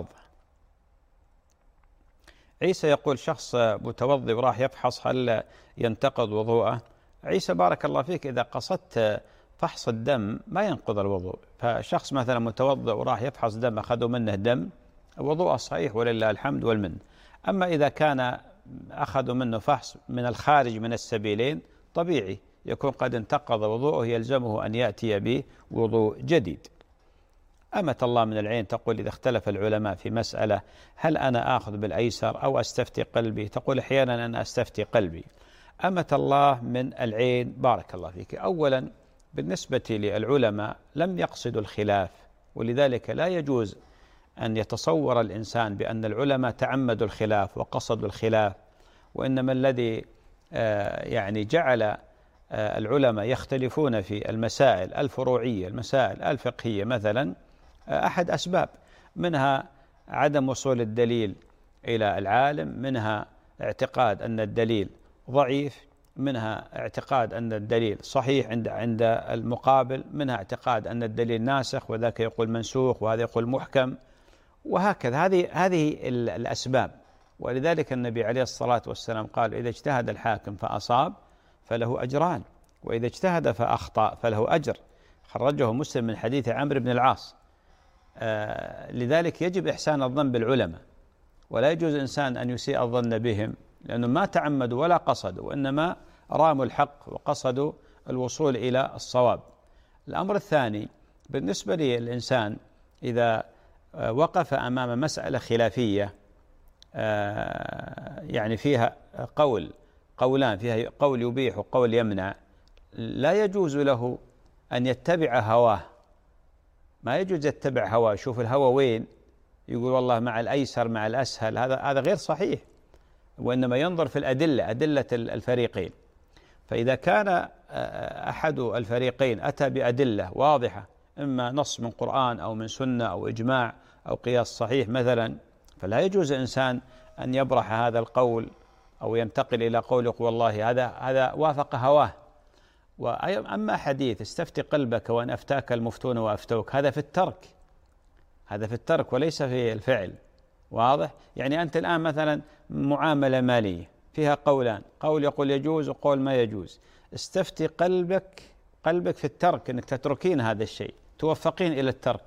عيسى يقول: شخص متوضئ وراح يفحص هل ينتقض وضوءه؟ عيسى بارك الله فيك، إذا قصدت فحص الدم ما ينقض الوضوء. فشخص مثلا متوضئ وراح يفحص دم أخذوا منه دم، وضوءه صحيح ولله الحمد والمن. أما إذا كان أخذوا منه فحص من الخارج من السبيلين، طبيعي يكون قد انتقض وضوءه، يلزمه أن يأتي بوضوء جديد. أمة الله من العين تقول إذا اختلف العلماء في مسألة هل أنا آخذ بالأيسر أو أستفتي قلبي؟ تقول أحيانا أنا أستفتي قلبي. أمة الله من العين بارك الله فيك، أولا بالنسبة للعلماء لم يقصدوا الخلاف، ولذلك لا يجوز أن يتصور الإنسان بأن العلماء تعمدوا الخلاف وقصدوا الخلاف، وإنما الذي يعني جعل العلماء يختلفون في المسائل الفروعية، المسائل الفقهية مثلا، أحد أسباب، منها عدم وصول الدليل إلى العالم، منها اعتقاد أن الدليل ضعيف، منها اعتقاد أن الدليل صحيح عند عند المقابل، منها اعتقاد أن الدليل ناسخ وذاك يقول منسوخ وهذا يقول محكم، وهكذا. هذه هذه الأسباب. ولذلك النبي عليه الصلاة والسلام قال إذا اجتهد الحاكم فأصاب فله أجران، وإذا اجتهد فأخطأ فله أجر. خرجه مسلم من حديث عمرو بن العاص. آه لذلك يجب إحسان الظن بالعلماء، ولا يجوز إنسان أن يسيء الظن بهم، لأنهم ما تعمدوا ولا قصدوا، وإنما راموا الحق وقصدوا الوصول إلى الصواب. الأمر الثاني بالنسبة للإنسان إذا وقف أمام مسألة خلافية يعني فيها قول قولان، فيها قول يبيح وقول يمنع، لا يجوز له أن يتبع هواه. ما يجوز يتبع هواه، يشوف الهوى وين، يقول والله مع الأيسر مع الأسهل، هذا هذا غير صحيح، وإنما ينظر في الأدلة، أدلة الفريقين. فإذا كان أحد الفريقين أتى بأدلة واضحة، إما نص من قرآن أو من سنة أو إجماع أو قياس صحيح مثلا، فلا يجوز إنسان أن يبرح هذا القول أو ينتقل إلى قول يقول والله هذا هذا وافق هواه. وأما حديث استفتي قلبك وأن أفتاك المفتون وأفتوك، هذا في الترك، هذا في الترك وليس في الفعل. واضح؟ يعني أنت الآن مثلا معاملة مالية فيها قولان، قول يقول يجوز وقول ما يجوز، استفتي قلبك قلبك في الترك، أنك تتركين هذا الشيء، توفقين إلى الترك،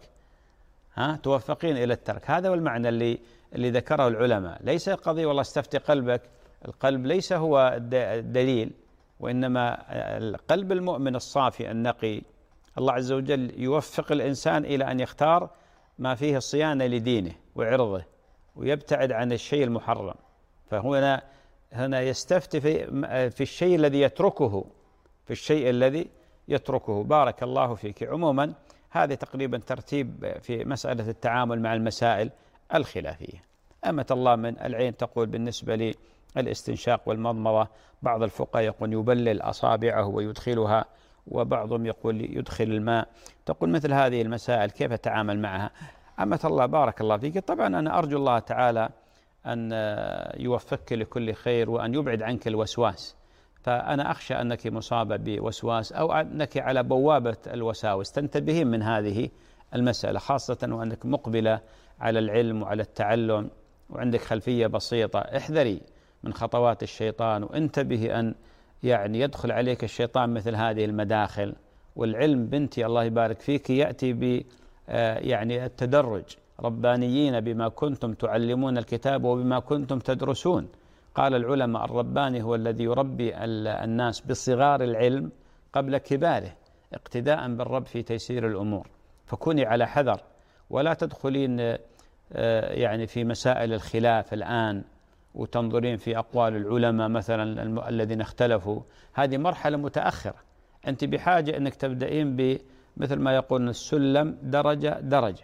ها توفقين إلى الترك. هذا هو المعنى اللي اللي ذكره العلماء. ليس قضية والله استفتي قلبك، القلب ليس هو الدليل، وإنما القلب المؤمن الصافي النقي الله عز وجل يوفق الإنسان إلى أن يختار ما فيه الصيانة لدينه وعرضه، ويبتعد عن الشيء المحرم. فهنا هنا يستفتي في في الشيء الذي يتركه، في الشيء الذي يتركه. بارك الله فيك. عموما هذا تقريبا ترتيب في مسألة التعامل مع المسائل الخلافية. أمة الله من العين تقول بالنسبة للاستنشاق والمضمضة، بعض الفقهاء يقول يبلل أصابعه ويدخلها، وبعضهم يقول يدخل الماء. تقول مثل هذه المسائل كيف أتعامل معها؟ أمة الله بارك الله فيك. طبعا أنا أرجو الله تعالى أن يوفقك لكل خير وأن يبعد عنك الوسواس. فأنا أخشى أنك مصابة بوسواس أو أنك على بوابة الوساوس، تنتبهين من هذه المسألة، خاصة وأنك مقبلة على العلم وعلى التعلم وعندك خلفية بسيطة. احذري من خطوات الشيطان، وانتبهي أن يعني يدخل عليك الشيطان مثل هذه المداخل. والعلم بنتي الله يبارك فيك يأتي ب يعني التدرج، ربانيين بما كنتم تعلمون الكتاب وبما كنتم تدرسون. قال العلماء الرباني هو الذي يربي الناس بصغار العلم قبل كباره، اقتداء بالرب في تيسير الأمور. فكوني على حذر ولا تدخلين يعني في مسائل الخلاف الآن وتنظرين في أقوال العلماء مثلا الذين اختلفوا. هذه مرحلة متأخرة، أنت بحاجة أنك تبدأين بمثل ما يقولون السلم درجة درجة،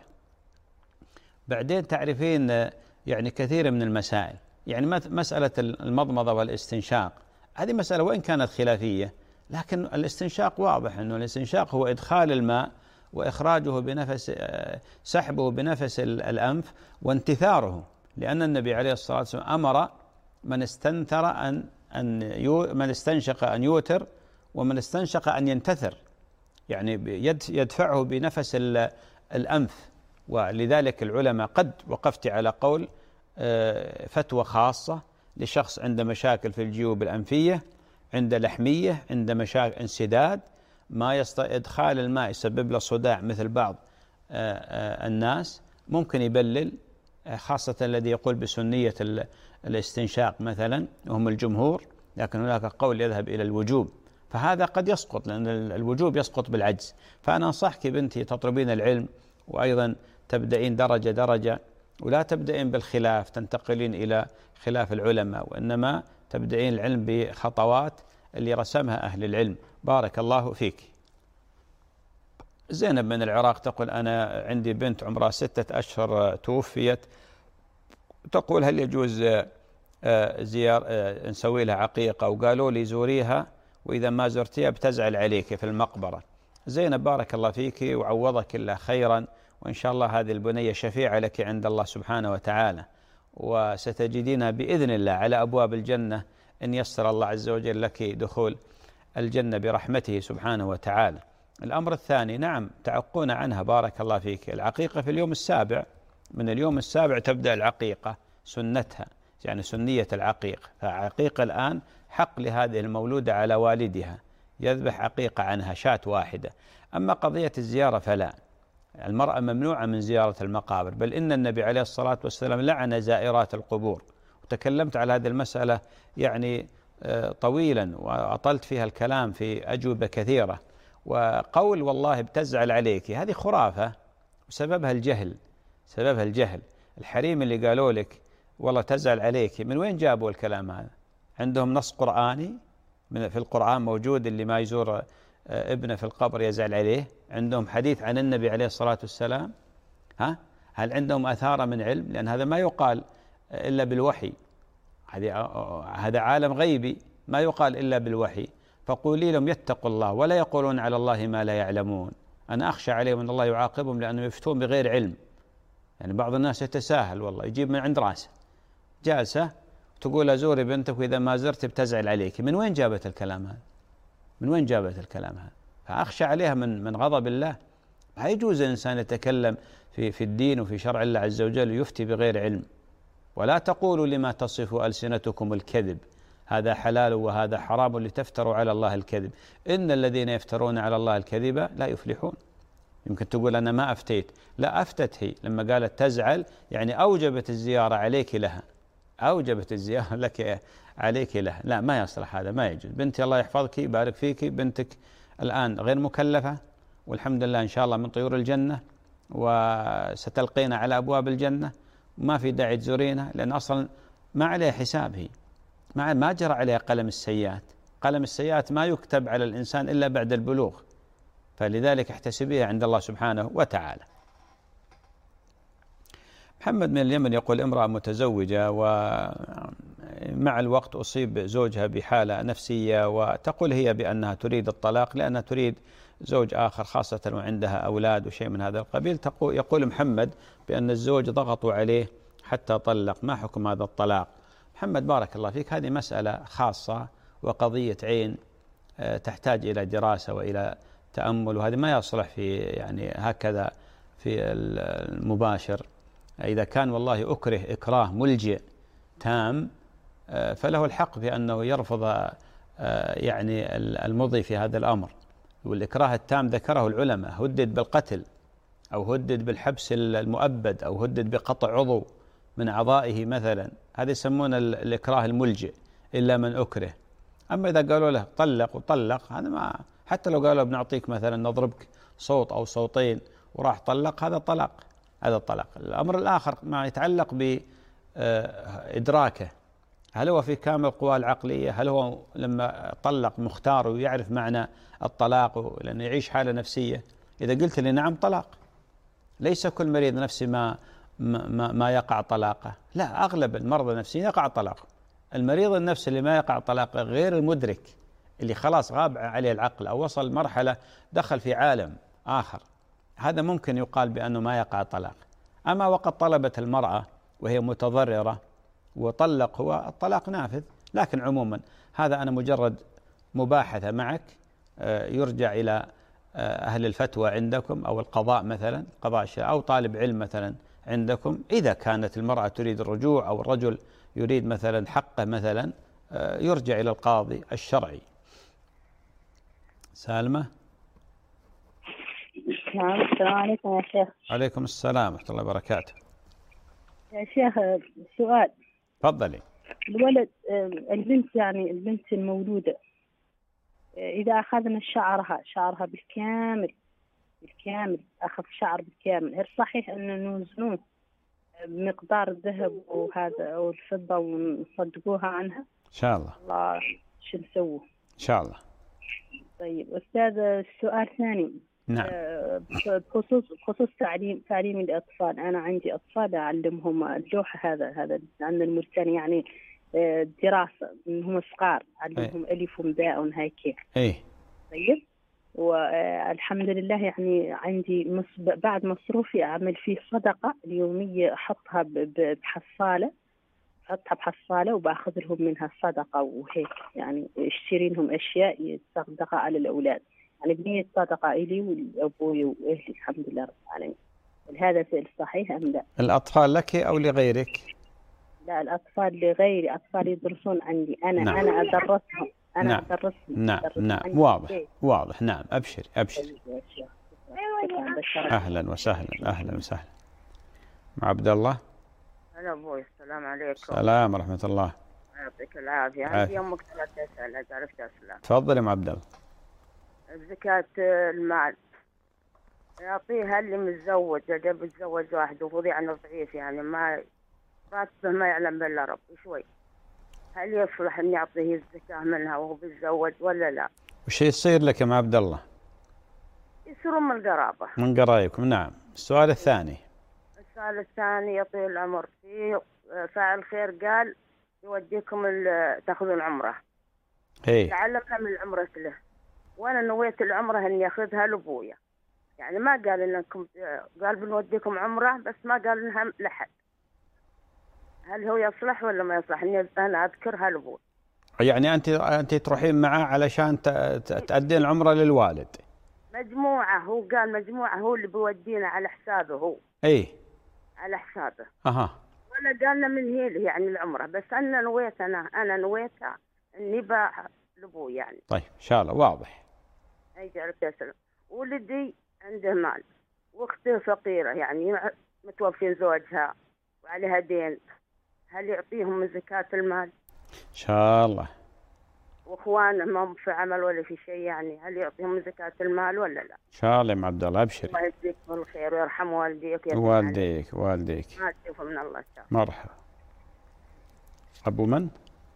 بعدين تعرفين يعني كثير من المسائل. يعني مسألة المضمضة والاستنشاق هذه مسألة وإن كانت خلافية، لكن الاستنشاق واضح أنه الاستنشاق هو إدخال الماء وإخراجه بنفس، سحبه بنفس الأنف وانتثاره، لأن النبي عليه الصلاة والسلام أمر من استنثر أن أن يو من استنشق أن يوتر، ومن استنشق أن ينتثر، يعني يدفعه بنفس الأنف. ولذلك العلماء قد وقفت على قول فتوى خاصة لشخص عنده مشاكل في الجيوب الأنفية، عنده لحمية، عنده مشاكل انسداد، ما يست... إدخال الماء يسبب له صداع مثل بعض الناس، ممكن يبلل، خاصة الذي يقول بسنية الاستنشاق مثلا وهم الجمهور، لكن هناك قول يذهب إلى الوجوب، فهذا قد يسقط، لأن الوجوب يسقط بالعجز. فأنا أنصحك بنتي تطلبين العلم، وأيضا تبدأين درجة درجة، ولا تبدأين بالخلاف تنتقلين إلى خلاف العلماء، وإنما تبدأين العلم بخطوات اللي رسمها أهل العلم. بارك الله فيك. زينب من العراق تقول: أنا عندي بنت عمرها ستة أشهر توفيت، تقول: هل يجوز زيار نسوي لها عقيقة؟ وقالوا لي زوريها، وإذا ما زرتيها بتزعل عليك في المقبرة. زينب بارك الله فيك وعوضك الله خيرا، وإن شاء الله هذه البنية شفيعة لك عند الله سبحانه وتعالى، وستجدينها بإذن الله على أبواب الجنة إن يسر الله عز وجل لك دخول الجنة برحمته سبحانه وتعالى. الأمر الثاني، نعم تعقون عنها بارك الله فيك، العقيقة في اليوم السابع، من اليوم السابع تبدأ العقيقة سنتها، يعني سنية العقيقة. فعقيقة الآن حق لهذه المولودة على والدها، يذبح عقيقة عنها شاة واحدة. أما قضية الزيارة فلا، المرأة ممنوعة من زيارة المقابر، بل إن النبي عليه الصلاة والسلام لعن زائرات القبور، وتكلمت على هذه المسألة يعني طويلا وأطلت فيها الكلام في أجوبة كثيرة. وقول والله بتزعل عليك، هذه خرافة، وسببها الجهل، سببها الجهل. الحريم اللي قالوا لك والله تزعل عليك، من وين جابوا الكلام هذا؟ عندهم نص قرآني في القرآن موجود اللي ما يزور ابنه في القبر يزعل عليه؟ عندهم حديث عن النبي عليه الصلاة والسلام؟ ها؟ هل عندهم أثارة من علم؟ لأن هذا ما يقال إلا بالوحي، هذا عالم غيبي ما يقال إلا بالوحي. فقولي لهم يتقوا الله ولا يقولون على الله ما لا يعلمون. أنا أخشى عليهم أن الله يعاقبهم لأنهم يفتون بغير علم. يعني بعض الناس يتساهل، والله يجيب من عند راسه جالسة تقول أزوري بنتك وإذا ما زرت بتزعل عليك. من وين جابت الكلام هذا؟ من وين جابت الكلام هذا؟ فأخشى عليها من من غضب الله. لا يجوز الإنسان يتكلم في في الدين وفي شرع الله عز وجل ويفتي بغير علم. ولا تقولوا لما تصف ألسنتكم الكذب هذا حلال وهذا حرام لتفتروا على الله الكذب، إن الذين يفترون على الله الكذب لا يفلحون. يمكن تقول أنا ما أفتيت، لا أفتت هي لما قالت تزعل، يعني أوجبت الزيارة عليك لها، أوجبت الزيارة لك عليك لها. لا ما يصلح هذا، ما يجوز. بنتي الله يحفظك يبارك فيك، بنتك الآن غير مكلفة والحمد لله إن شاء الله من طيور الجنة، وستلقينا على أبواب الجنة، ما في داعي تزورينها لأن أصلا ما عليها حساب، هي ما ما جرى عليها قلم السيئات. قلم السيئات ما يكتب على الإنسان إلا بعد البلوغ، فلذلك احتسبيها عند الله سبحانه وتعالى. محمد من اليمن يقول: امرأة متزوجة ومع الوقت أصيب زوجها بحالة نفسية، وتقول هي بأنها تريد الطلاق لأنها تريد زوج آخر، خاصة وعندها أولاد وشيء من هذا القبيل. يقول محمد بأن الزوج ضغطوا عليه حتى طلق، ما حكم هذا الطلاق؟ محمد بارك الله فيك، هذه مسألة خاصة وقضية عين تحتاج إلى دراسة وإلى تأمل، وهذا ما يصلح في يعني هكذا في المباشر. إذا كان والله أكره إكراه ملجئ تام فله الحق في أنه يرفض يعني المضي في هذا الأمر. والإكراه التام ذكره العلماء، هدد بالقتل أو هدد بالحبس المؤبد أو هدد بقطع عضو من أعضائه مثلا، هذا يسمون الإكراه الملجئ إلا من أكره. أما إذا قالوا له طلق وطلق، هذا ما، حتى لو قالوا بنعطيك مثلا نضربك صوت أو صوتين وراح طلق، هذا طلاق، هذا الطلاق. الأمر الآخر ما يتعلق بإدراكه، هل هو في كامل القوى العقلية؟ هل هو لما طلق مختار ويعرف معنى الطلاق لأنه يعيش حالة نفسية؟ إذا قلت لي نعم طلاق. ليس كل مريض نفسي ما ما, ما يقع طلاقه، لا، أغلب المرضى النفسيين يقع طلاقه. المريض النفسي اللي ما يقع طلاقه غير المدرك، اللي خلاص غاب عليه العقل أو وصل مرحلة دخل في عالم آخر، هذا ممكن يقال بأنه ما يقع طلاق. أما وقد طلبت المرأة وهي متضررة وطلق، هو الطلاق نافذ. لكن عموما هذا أنا مجرد مباحثة معك، يرجع إلى أهل الفتوى عندكم أو القضاء مثلا، قضاء الشرع، أو طالب علم مثلا عندكم. إذا كانت المرأة تريد الرجوع أو الرجل يريد مثلا حقه مثلا، يرجع إلى القاضي الشرعي. سالمة نعم السلام عليكم يا شيخ. عليكم السلام ورحمة الله وبركاته. يا شيخ سؤال. تفضلي. الولد البنت يعني البنت المولودة إذا أخذنا شعرها شعرها بالكامل بالكامل أخذ شعر بالكامل، هل صحيح أن نوزنوه بمقدار الذهب وهذا والفضة ونصدقوها عنها؟ إن شاء الله. الله شو نسوي؟ إن شاء الله. طيب أستاذ السؤال الثاني. نعم. بخصوص بخصوص تعليم تعليم الأطفال، أنا عندي أطفال أعلمهم اللوحة هذا هذا عند الموريتاني يعني دراسة من هم صغار أعلمهم ألف وباء هيك. إيه. طيب والحمد لله يعني عندي مص... بعد مصروفي أعمل فيه صدقة اليومية أحطها بحصالة أحطها بحصالة وبأخذ لهم منها صدقة وهيك يعني اشتري لهم أشياء صدقة على الأولاد، يعني بنية صدقة إلي والأبوي وأهلي الحمد لله رب العالمين. هذا فعل صحيح أم لا؟ الأطفال لك أو لغيرك؟ لا الأطفال لغيري، أطفال يدرسون عندي أنا. نعم. أنا أدرسهم أنا نعم. أدرسهم نعم أدرسهم نعم واضح شيء. واضح. نعم أبشري أبشري. أهلا وسهلا أهلا وسهلا. مع عبد الله. هلا أبوي. السلام عليكم. السلام ورحمة الله. يعطيك العافية. عندي يومك ثلاث أسئلة إذا عرفت أسئلة. تفضل يا ام عبد الله. زكاة المال يعطيها اللي متزوج، إذا بتزوج واحد وفضيع عنه ضعيف يعني ما راتبه ما يعلم بالله ربي شوي، هل يصلح أن يعطيه الزكاة منها وهو بيتزوج ولا لا؟ وش يصير لك يا ام عبد الله؟ يصيرون من القرابة. من قرايبكم. نعم. السؤال الثاني. السؤال الثاني يطول العمر، في فاعل خير قال يوديكم تاخذون عمره. ايه. تعلمنا من العمرة له، وانا نويت العمره اني اخذها لابويا، يعني ما قال انكم قال بنوديكم عمره بس ما قال انها لحد. هل هو يصلح ولا ما يصلح اني انا اذكرها لابوي؟ يعني انت انت تروحين معه علشان تأدين العمره للوالد؟ مجموعه، هو قال مجموعه هو اللي بيودينا على حسابه هو. ايه على حسابه. اها. ولا قالنا من هي يعني العمره، بس انا نويت انا انا نويتها اني باع لابوي يعني. طيب ان شاء الله واضح. اي عرفت اسلم. ولدي عنده مال واخته فقيره يعني متوفين زوجها وعليها دين، هل يعطيهم من زكاة المال؟ ان شاء الله. واخوانه ما في عمل ولا في شيء يعني، هل يعطيهم من زكاة المال ولا لا؟ ان شاء الله يا ام عبد الله ابشري. الله يجزيك بالخير ويرحم والديك. والديك والديك. ما تشوفه من الله تعالى. مرحبا. ابو من؟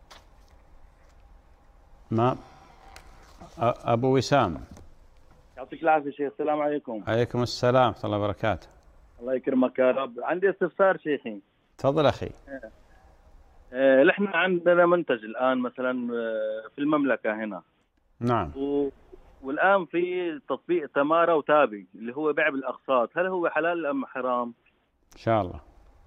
ما ابو وسام. يعطيك العافيه شيخ. السلام عليكم. عليكم السلام ورحمه الله وبركاته. الله يكرمك يا رب. عندي استفسار شيخي. تفضل اخي. آه، احنا عندنا منتج الان مثلا في المملكه هنا. نعم. و... والان في تطبيق تمارا وتابي اللي هو بيع بالاقساط، هل هو حلال ام حرام؟ ان شاء الله.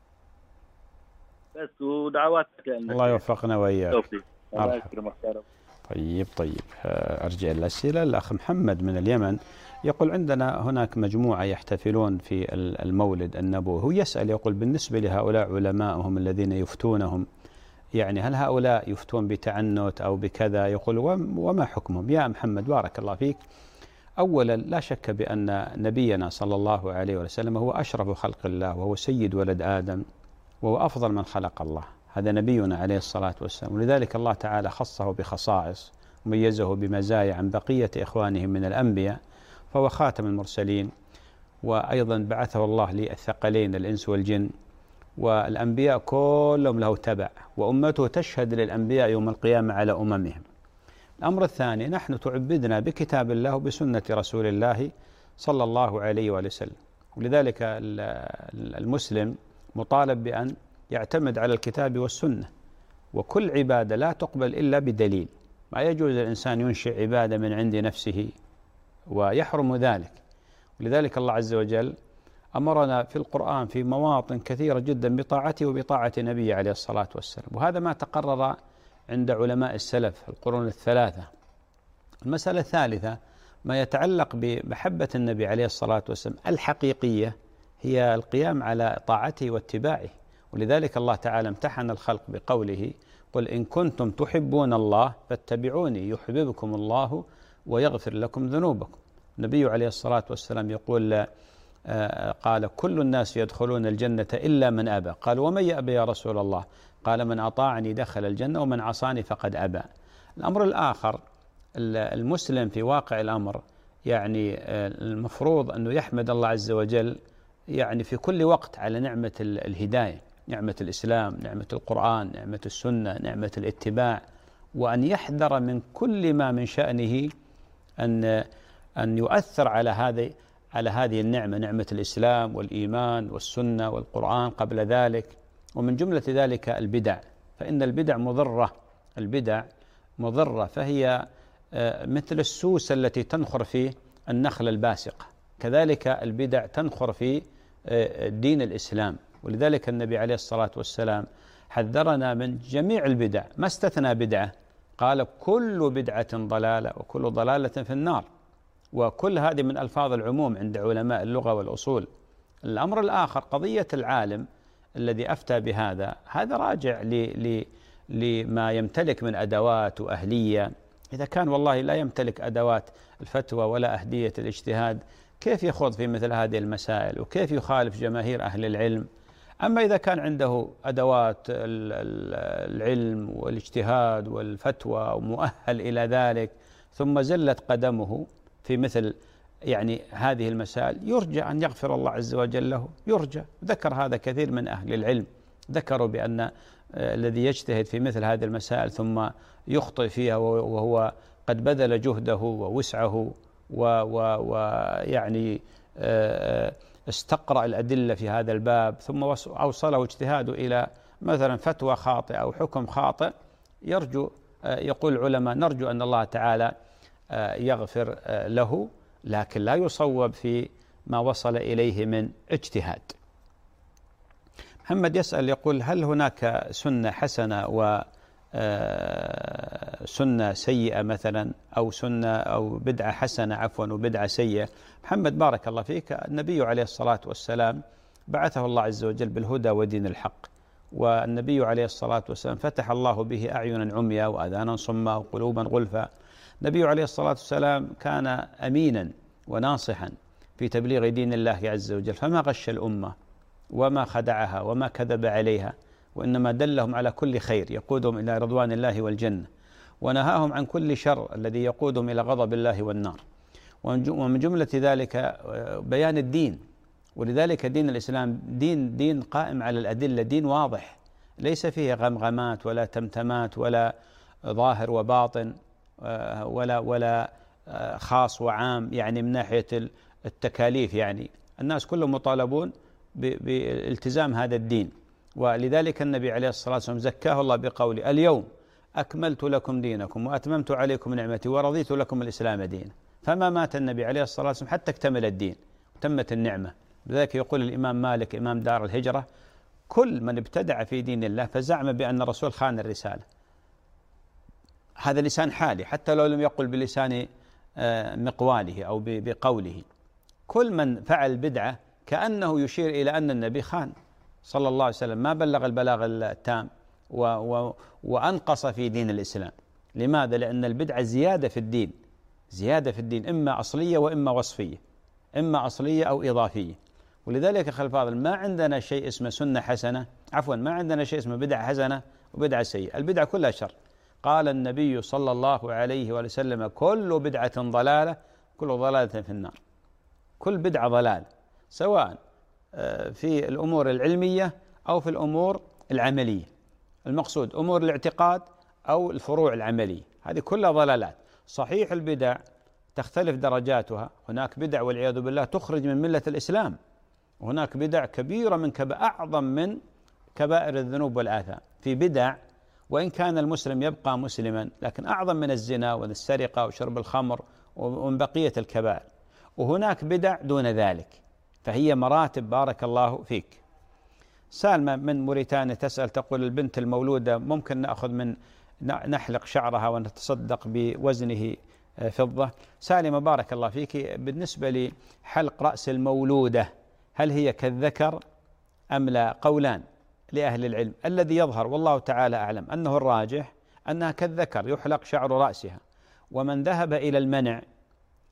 بس ودعواتك لانك الله يوفقنا واياك. الله يكرمك يا رب. طيب طيب ارجع الاسئله. الاخ محمد من اليمن يقول عندنا هناك مجموعه يحتفلون في المولد النبوي، هو يسال يقول بالنسبه لهؤلاء علماءهم الذين يفتونهم، يعني هل هؤلاء يفتون بتعنت او بكذا؟ يقول وما حكمهم؟ يا محمد بارك الله فيك، اولا لا شك بان نبينا صلى الله عليه وسلم هو اشرف خلق الله وهو سيد ولد ادم وهو افضل من خلق الله، هذا نبينا عليه الصلاة والسلام، ولذلك الله تعالى خصه بخصائص وميزه بمزايا عن بقية إخوانهم من الأنبياء، فهو خاتم المرسلين، وأيضا بعثه الله للثقلين الإنس والجن، والأنبياء كلهم له تبع، وأمته تشهد للأنبياء يوم القيامة على أممهم. الأمر الثاني، نحن تعبدنا بكتاب الله وبسنة رسول الله صلى الله عليه وسلم، ولذلك المسلم مطالب بأن يعتمد على الكتاب والسنة، وكل عبادة لا تقبل إلا بدليل، ما يجوز الإنسان ينشئ عبادة من عند نفسه ويحرم ذلك. ولذلك الله عز وجل أمرنا في القرآن في مواطن كثيرة جدا بطاعته وبطاعة نبيه عليه الصلاة والسلام، وهذا ما تقرر عند علماء السلف القرون الثلاثة. المسألة الثالثة ما يتعلق بمحبة النبي عليه الصلاة والسلام الحقيقية هي القيام على طاعته واتباعه، ولذلك الله تعالى امتحن الخلق بقوله قل إن كنتم تحبون الله فاتبعوني يحببكم الله ويغفر لكم ذنوبكم. النبي عليه الصلاة والسلام يقول قال كل الناس يدخلون الجنة إلا من أبى. قال ومن يأبى يا رسول الله؟ قال من أطاعني دخل الجنة ومن عصاني فقد أبى. الأمر الآخر، المسلم في واقع الأمر يعني المفروض أنه يحمد الله عز وجل يعني في كل وقت على نعمة الهداية، نعمة الإسلام، نعمة القرآن، نعمة السنة، نعمة الاتباع، وأن يحذر من كل ما من شأنه أن أن يؤثر على هذه على هذه النعمة، نعمة الإسلام والإيمان والسنة والقرآن قبل ذلك. ومن جملة ذلك البدع، فإن البدع مضرة، البدع مضرة، فهي مثل السوس التي تنخر في النخل الباسقة، كذلك البدع تنخر في دين الإسلام. ولذلك النبي عليه الصلاة والسلام حذرنا من جميع البدع، ما استثنى بدعة، قال كل بدعة ضلالة وكل ضلالة في النار، وكل هذه من ألفاظ العموم عند علماء اللغة والأصول. الأمر الآخر قضية العالم الذي أفتى بهذا، هذا راجع لما يمتلك من أدوات وأهلية. إذا كان والله لا يمتلك أدوات الفتوى ولا أهلية الاجتهاد، كيف يخوض في مثل هذه المسائل وكيف يخالف جماهير أهل العلم؟ أما إذا كان عنده أدوات العلم والاجتهاد والفتوى ومؤهل إلى ذلك ثم زلت قدمه في مثل يعني هذه المسائل، يرجى أن يغفر الله عز وجل له، يرجى. ذكر هذا كثير من أهل العلم، ذكروا بأن الذي يجتهد في مثل هذه المسائل ثم يخطئ فيها وهو قد بذل جهده ووسعه ويعني استقرأ الأدلة في هذا الباب ثم أوصله اجتهاده إلى مثلا فتوى خاطئة أو حكم خاطئ، يرجو يقول العلماء نرجو أن الله تعالى يغفر له، لكن لا يصوب في ما وصل إليه من اجتهاد. محمد يسأل يقول هل هناك سنة حسنة وسنة سيئة مثلا، أو سنة أو بدعة حسنة عفوا وبدعة سيئة؟ محمد بارك الله فيك، النبي عليه الصلاة والسلام بعثه الله عز وجل بالهدى ودين الحق، والنبي عليه الصلاة والسلام فتح الله به أعينا عميا وأذانا صما وقلوبا غلفا. النبي عليه الصلاة والسلام كان أمينا وناصحا في تبليغ دين الله عز وجل، فما غش الأمة وما خدعها وما كذب عليها، وإنما دلهم على كل خير يقودهم إلى رضوان الله والجنة، ونهاهم عن كل شر الذي يقودهم إلى غضب الله والنار. ومن جملة ذلك بيان الدين، ولذلك دين الإسلام دين دين قائم على الأدلة، دين واضح ليس فيه غمغمات ولا تمتمات ولا ظاهر وباطن ولا ولا خاص وعام، يعني من ناحية التكاليف، يعني الناس كلهم مطالبون بالتزام هذا الدين. ولذلك النبي عليه الصلاة والسلام زكاه الله بقوله اليوم أكملت لكم دينكم وأتممت عليكم نعمتي ورضيت لكم الإسلام دينا. فما مات النبي عليه الصلاة والسلام حتى اكتمل الدين وتمت النعمة. لذلك يقول الإمام مالك إمام دار الهجرة كل من ابتدع في دين الله فزعم بأن الرسول خان الرسالة، هذا لسان حالي حتى لو لم يقل بلسان مقواله أو بقوله، كل من فعل بدعة كأنه يشير إلى أن النبي خان صلى الله عليه وسلم، ما بلغ البلاغ التام و و وأنقص في دين الإسلام. لماذا؟ لأن البدعة زيادة في الدين، زيادة في الدين إما أصلية وإما وصفية، إما أصلية أو إضافية. ولذلك أخي الفاضل ما عندنا شيء اسمه سنة حسنة، عفوا ما عندنا شيء اسمه بدعة حسنة وبدعة سيئة، البدعة كلها شر. قال النبي صلى الله عليه وسلم كل بدعة ضلالة كل ضلالة في النار. كل بدعة ضلال، سواء في الأمور العلمية أو في الأمور العملية، المقصود أمور الاعتقاد أو الفروع العملية، هذه كلها ضلالات. صحيح البدع تختلف درجاتها، هناك بدع والعياذ بالله تخرج من ملة الإسلام، وهناك بدع كبيرة من كبائر أعظم من كبائر الذنوب والآثام. في بدع وإن كان المسلم يبقى مسلما لكن أعظم من الزنا والسرقة وشرب الخمر ومن بقية الكبائر، وهناك بدع دون ذلك، فهي مراتب. بارك الله فيك. سالمة من موريتانيا تسأل تقول البنت المولودة ممكن نأخذ من نحلق شعرها ونتصدق بوزنه فضة؟ سالمة بارك الله فيك، بالنسبة لحلق رأس المولودة هل هي كالذكر أم لا؟ قولان لأهل العلم، الذي يظهر والله تعالى أعلم أنه الراجح أنها كالذكر يحلق شعر رأسها، ومن ذهب إلى المنع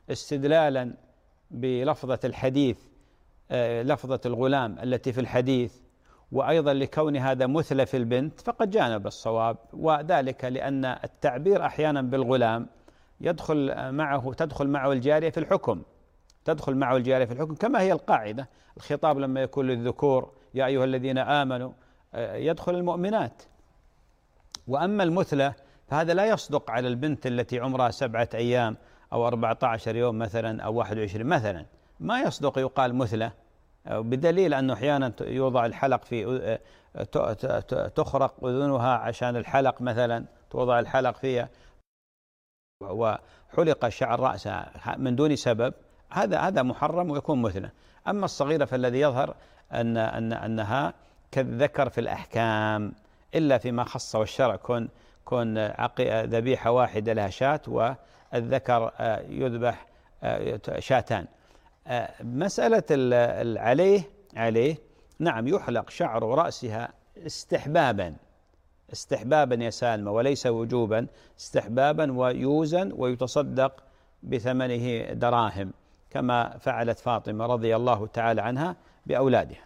استدلالا بلفظة الحديث، لفظة الغلام التي في الحديث، وأيضا لكون هذا مثلى في البنت، فقد جانب الصواب، وذلك لأن التعبير أحيانا بالغلام يدخل معه تدخل معه الجارية في الحكم تدخل معه الجارية في الحكم كما هي القاعدة. الخطاب لما يكون للذكور يا أيها الذين آمنوا يدخل المؤمنات. وأما المثلى فهذا لا يصدق على البنت التي عمرها سبعة أيام أو أربعة عشر يوم مثلا أو واحد وعشرين مثلا، ما يصدق يقال مثلى، بدليل أنه أحيانا يوضع الحلق في تخرق أذنها عشان الحلق مثلا، توضع الحلق فيها وحلق شعر رأسها من دون سبب، هذا هذا محرم ويكون مثلى. أما الصغيرة فالذي يظهر أن أن أنها كالذكر في الأحكام، إلا فيما خص والشرع، كون كون ذبيحة واحدة لها شاة والذكر يذبح شاتان. مسألة عليه عليه نعم يحلق شعر رأسها استحبابا استحبابا يا سالمة وليس وجوبا، استحبابا، ويوزن ويتصدق بثمنه دراهم كما فعلت فاطمة رضي الله تعالى عنها بأولادها.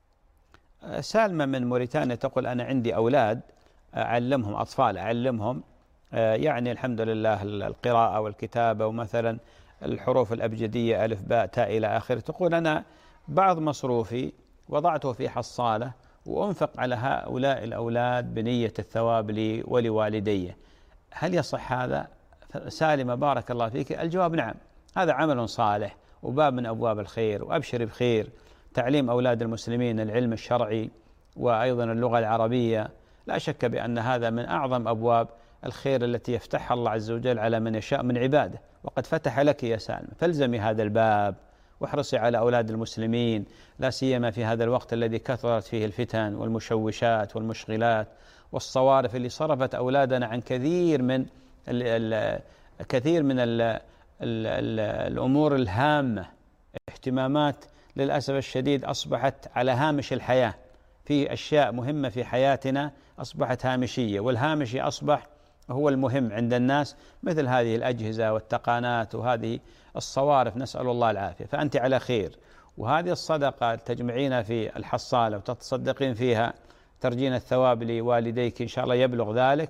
سالمة من موريتانيا تقول أنا عندي أولاد أعلمهم، أطفال أعلمهم يعني الحمد لله القراءة والكتابة ومثلا الحروف الأبجدية ألف باء تاء إلى آخره. تقول أنا بعض مصروفي وضعته في حصالة وأنفق على هؤلاء الأولاد بنية الثواب لي ولوالدي، هل يصح هذا؟ سالمة بارك الله فيك، الجواب نعم، هذا عمل صالح وباب من أبواب الخير، وأبشر بخير. تعليم أولاد المسلمين العلم الشرعي وأيضا اللغة العربية لا شك بأن هذا من أعظم أبواب الخير التي يفتحها الله عز وجل على من يشاء من عباده، وقد فتح لك يا سالمة، فالزمي هذا الباب واحرصي على أولاد المسلمين، لا سيما في هذا الوقت الذي كثرت فيه الفتن والمشوشات والمشغلات والصوارف اللي صرفت أولادنا عن كثير من ال ال كثير من ال ال ال الأمور الهامة. اهتمامات للأسف الشديد أصبحت على هامش الحياة، في أشياء مهمة في حياتنا أصبحت هامشية، والهامشي أصبح هو المهم عند الناس، مثل هذه الأجهزة والتقانات وهذه الصوارف، نسأل الله العافية. فأنت على خير، وهذه الصدقة تجمعين في الحصالة وتتصدقين فيها ترجين الثواب لوالديك إن شاء الله يبلغ ذلك،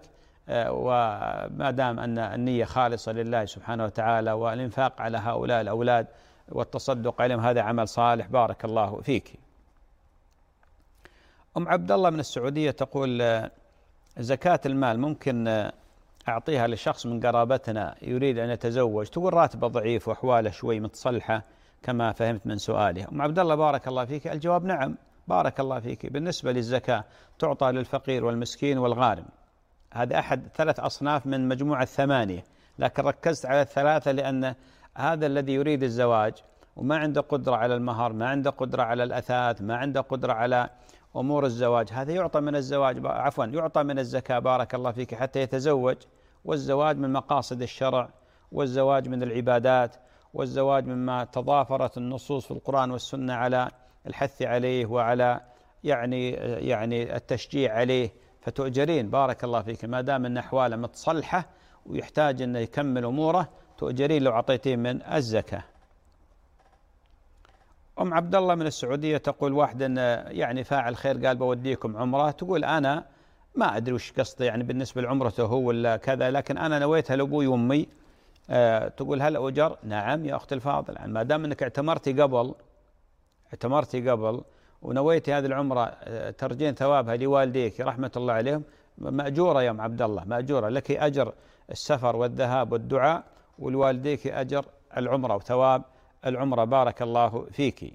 وما دام أن النية خالصة لله سبحانه وتعالى، والإنفاق على هؤلاء الأولاد والتصدق عليهم هذا عمل صالح، بارك الله فيك. أم عبد الله من السعودية تقول زكاة المال ممكن أعطيها لشخص من قرابتنا يريد أن يتزوج، تقول راتبه ضعيف وأحواله شوي متصلحة كما فهمت من سؤالها. أم عبد الله بارك الله فيك، الجواب نعم بارك الله فيك. بالنسبة للزكاة تعطى للفقير والمسكين والغارم، هذا أحد ثلاث أصناف من مجموعة ثمانية، لكن ركزت على الثلاثة لأن هذا الذي يريد الزواج وما عنده قدرة على المهر، ما عنده قدرة على الأثاث، ما عنده قدرة على أمور الزواج، هذا يعطى من الزواج عفوا يعطى من الزكاة بارك الله فيك حتى يتزوج. والزواج من مقاصد الشرع، والزواج من العبادات، والزواج مما تضافرت النصوص في القرآن والسنة على الحث عليه وعلى يعني يعني التشجيع عليه، فتؤجرين بارك الله فيك ما دام أن أحواله متصلحة ويحتاج أن يكمل أموره، تؤجرين لو أعطيتين من الزكاة. أم عبد الله من السعودية تقول واحد يعني فاعل خير قال بوديكم عمرة، تقول أنا ما أدري وش قصده يعني بالنسبة لعمرته هو ولا كذا، لكن أنا نويتها لأبوي وأمي. أه تقول هل أجر؟ نعم يا أخت الفاضل، يعني ما دام أنك اعتمرتي قبل اعتمرتي قبل ونويتي هذه العمرة ترجين ثوابها لوالديك رحمة الله عليهم، مأجورة يا أم عبد الله، مأجورة لك أجر السفر والذهاب والدعاء، والوالديك أجر العمرة وثواب العمرة بارك الله فيك.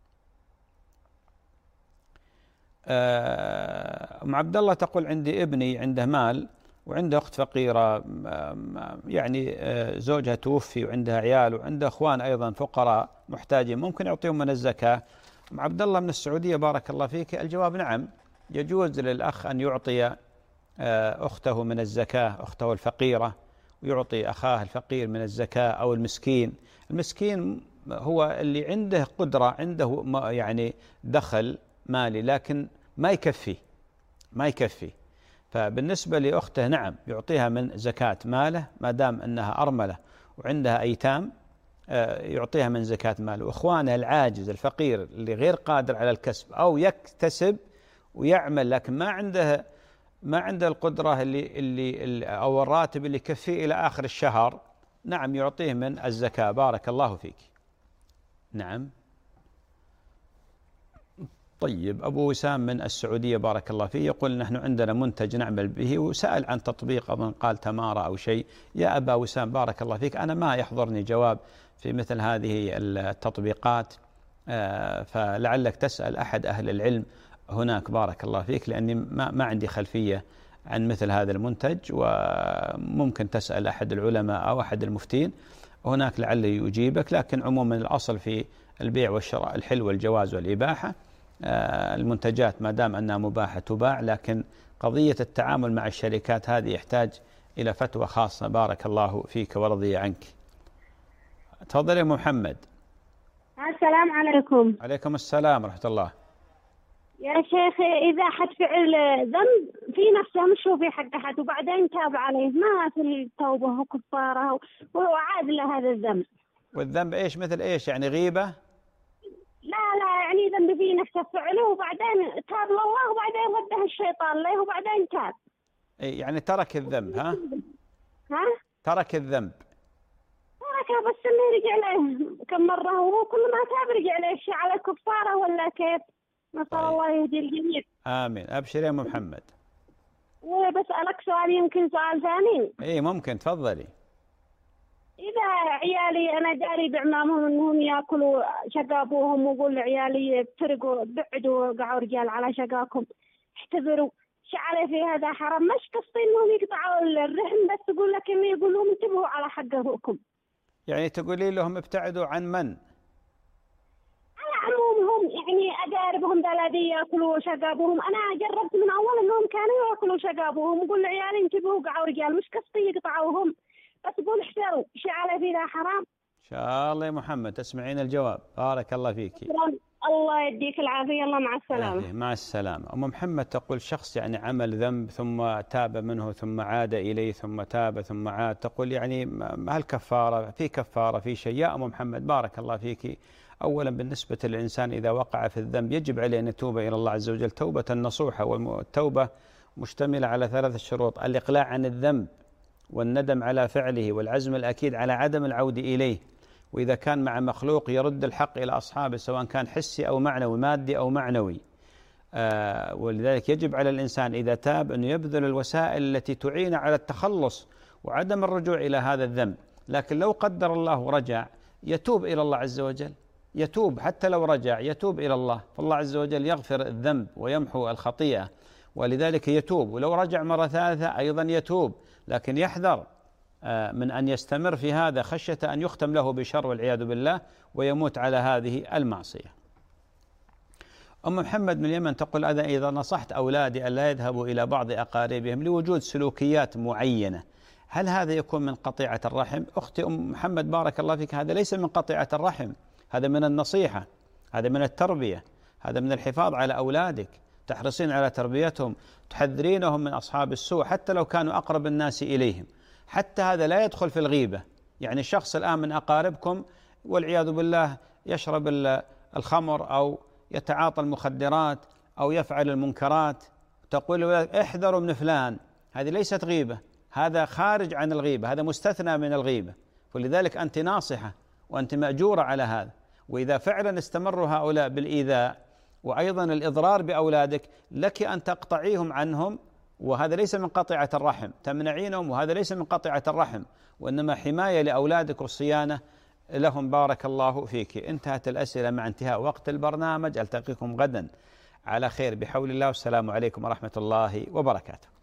أم عبد الله تقول عندي ابني عنده مال وعنده أخت فقيرة، يعني زوجها توفي وعندها عيال وعنده أخوان أيضا فقراء محتاجين، ممكن يعطيهم من الزكاة؟ أم عبد الله من السعودية بارك الله فيك، الجواب نعم، يجوز للأخ أن يعطي أخته من الزكاة، أخته الفقيرة، ويعطي أخاه الفقير من الزكاة، أو المسكين. المسكين هو اللي عنده قدرة، عنده يعني دخل مالي لكن ما يكفي ما يكفي فبالنسبة لأخته نعم يعطيها من زكاة ماله ما دام أنها أرملة وعندها أيتام يعطيها من زكاة ماله. وإخوانه العاجز الفقير اللي غير قادر على الكسب أو يكتسب ويعمل لكن ما عنده ما عنده القدرة اللي اللي أو الراتب اللي يكفيه إلى آخر الشهر، نعم يعطيه من الزكاة. بارك الله فيك. نعم. طيب، أبو وسام من السعودية بارك الله فيه يقول نحن عندنا منتج نعمل به، وسأل عن تطبيق أظن قال تمارة أو شيء. يا أبا وسام بارك الله فيك، أنا ما يحضرني جواب في مثل هذه التطبيقات، فلعلك تسأل أحد أهل العلم هناك بارك الله فيك، لأني ما, ما عندي خلفية عن مثل هذا المنتج، وممكن تسأل أحد العلماء أو أحد المفتين هناك لعله يجيبك. لكن عموما الأصل في البيع والشراء الحل والجواز والإباحة، المنتجات ما دام أنها مباحة تباع، لكن قضية التعامل مع الشركات هذه يحتاج إلى فتوى خاصة. بارك الله فيك ورضي عنك. تفضل يا محمد. السلام عليكم. عليكم السلام ورحمة الله. يا شيخ، إذا حد فعل ذنب في نفسه مش هو في حق أحد وبعدين تاب عليه، ما في التوبة وكفارة وهو عاد له هذا الذنب. والذنب إيش؟ مثل إيش يعني؟ غيبة؟ لا لا، يعني ذنب في نفسه فعله وبعدين تاب لله وبعدين رده الشيطان له وبعدين تاب. إيه يعني ترك الذنب؟ ها؟ ها؟ ترك الذنب. تركه بس إنه رجع له كم مرة، وهو كل ما تاب رجع له الشيء على كفارة ولا كيف؟ نسأل الله يهدي الجميع. آمين. أبشر يا محمد. وبسألك سؤال، يمكن سؤال ثاني. إيه ممكن، تفضلي. إذا عيالي أنا جاري بعمامهم إنهم يأكلوا شقا أبوهم، وأقول لعيالي ابترقوا بعدوا قعوا رجال على شقاكم احتذروا، شعري في هذا حرام؟ مش قصدي إنهم يقطعوا الرحم، بس أقول لك إنه يقول لهم انتبهوا على حق أبوكم. يعني تقولي لهم ابتعدوا عن من؟ على عمومهم، يعني أقاربهم ذلذي يأكلوا شقا أبوهم. أنا جربت من أول إنهم كانوا يأكلوا شقا أبوهم، وأقول لعيالي انتبهوا قعوا رجال، مش قصدي يقطعوهم، بس قول احذروا شعله في ذا حرام. إن شاء الله يا محمد تسمعين الجواب. بارك الله فيك. الله يديك العافية. الله مع السلامة. مع السلامة. أم محمد تقول شخص يعني عمل ذنب ثم تاب منه ثم عاد إليه ثم تاب ثم عاد، تقول يعني هل كفارة؟ في كفارة في شيء؟ يا أم محمد بارك الله فيك، أولا بالنسبة للإنسان إذا وقع في الذنب يجب عليه أن يتوب إلى الله عز وجل توبة نصوحة، والتوبة مشتملة على ثلاثة شروط: الإقلاع عن الذنب، والندم على فعله، والعزم الأكيد على عدم العودة إليه. وإذا كان مع مخلوق يرد الحق إلى أصحابه سواء كان حسي أو معنوي، مادي أو معنوي. آه ولذلك يجب على الإنسان إذا تاب أن يبذل الوسائل التي تعين على التخلص وعدم الرجوع إلى هذا الذنب. لكن لو قدر الله رجع يتوب إلى الله عز وجل، يتوب حتى لو رجع يتوب إلى الله، فالله عز وجل يغفر الذنب ويمحو الخطيئة، ولذلك يتوب. ولو رجع مرة ثالثة أيضا يتوب، لكن يحذر من أن يستمر في هذا خشية أن يختم له بشر والعياذ بالله ويموت على هذه المعصية. أم محمد من اليمن تقول إذا نصحت أولادي أن لا يذهبوا إلى بعض أقاربهم لوجود سلوكيات معينة، هل هذا يكون من قطيعة الرحم؟ أختي أم محمد بارك الله فيك، هذا ليس من قطيعة الرحم، هذا من النصيحة، هذا من التربية، هذا من الحفاظ على أولادك، تحرصين على تربيتهم، تحذرينهم من أصحاب السوء حتى لو كانوا أقرب الناس إليهم. حتى هذا لا يدخل في الغيبة. يعني الشخص الآن من أقاربكم والعياذ بالله يشرب الخمر أو يتعاطى المخدرات أو يفعل المنكرات، تقول احذروا من فلان، هذه ليست غيبة، هذا خارج عن الغيبة، هذا مستثنى من الغيبة. ولذلك أنت ناصحة وأنت مأجورة على هذا. وإذا فعلا استمروا هؤلاء بالإيذاء وأيضا الإضرار بأولادك لك أن تقطعيهم عنهم، وهذا ليس من قطيعة الرحم، تمنعينهم وهذا ليس من قطيعة الرحم، وإنما حماية لأولادك والصيانة لهم. بارك الله فيك. انتهت الأسئلة مع انتهاء وقت البرنامج، ألتقيكم غدا على خير بحول الله، والسلام عليكم ورحمة الله وبركاته.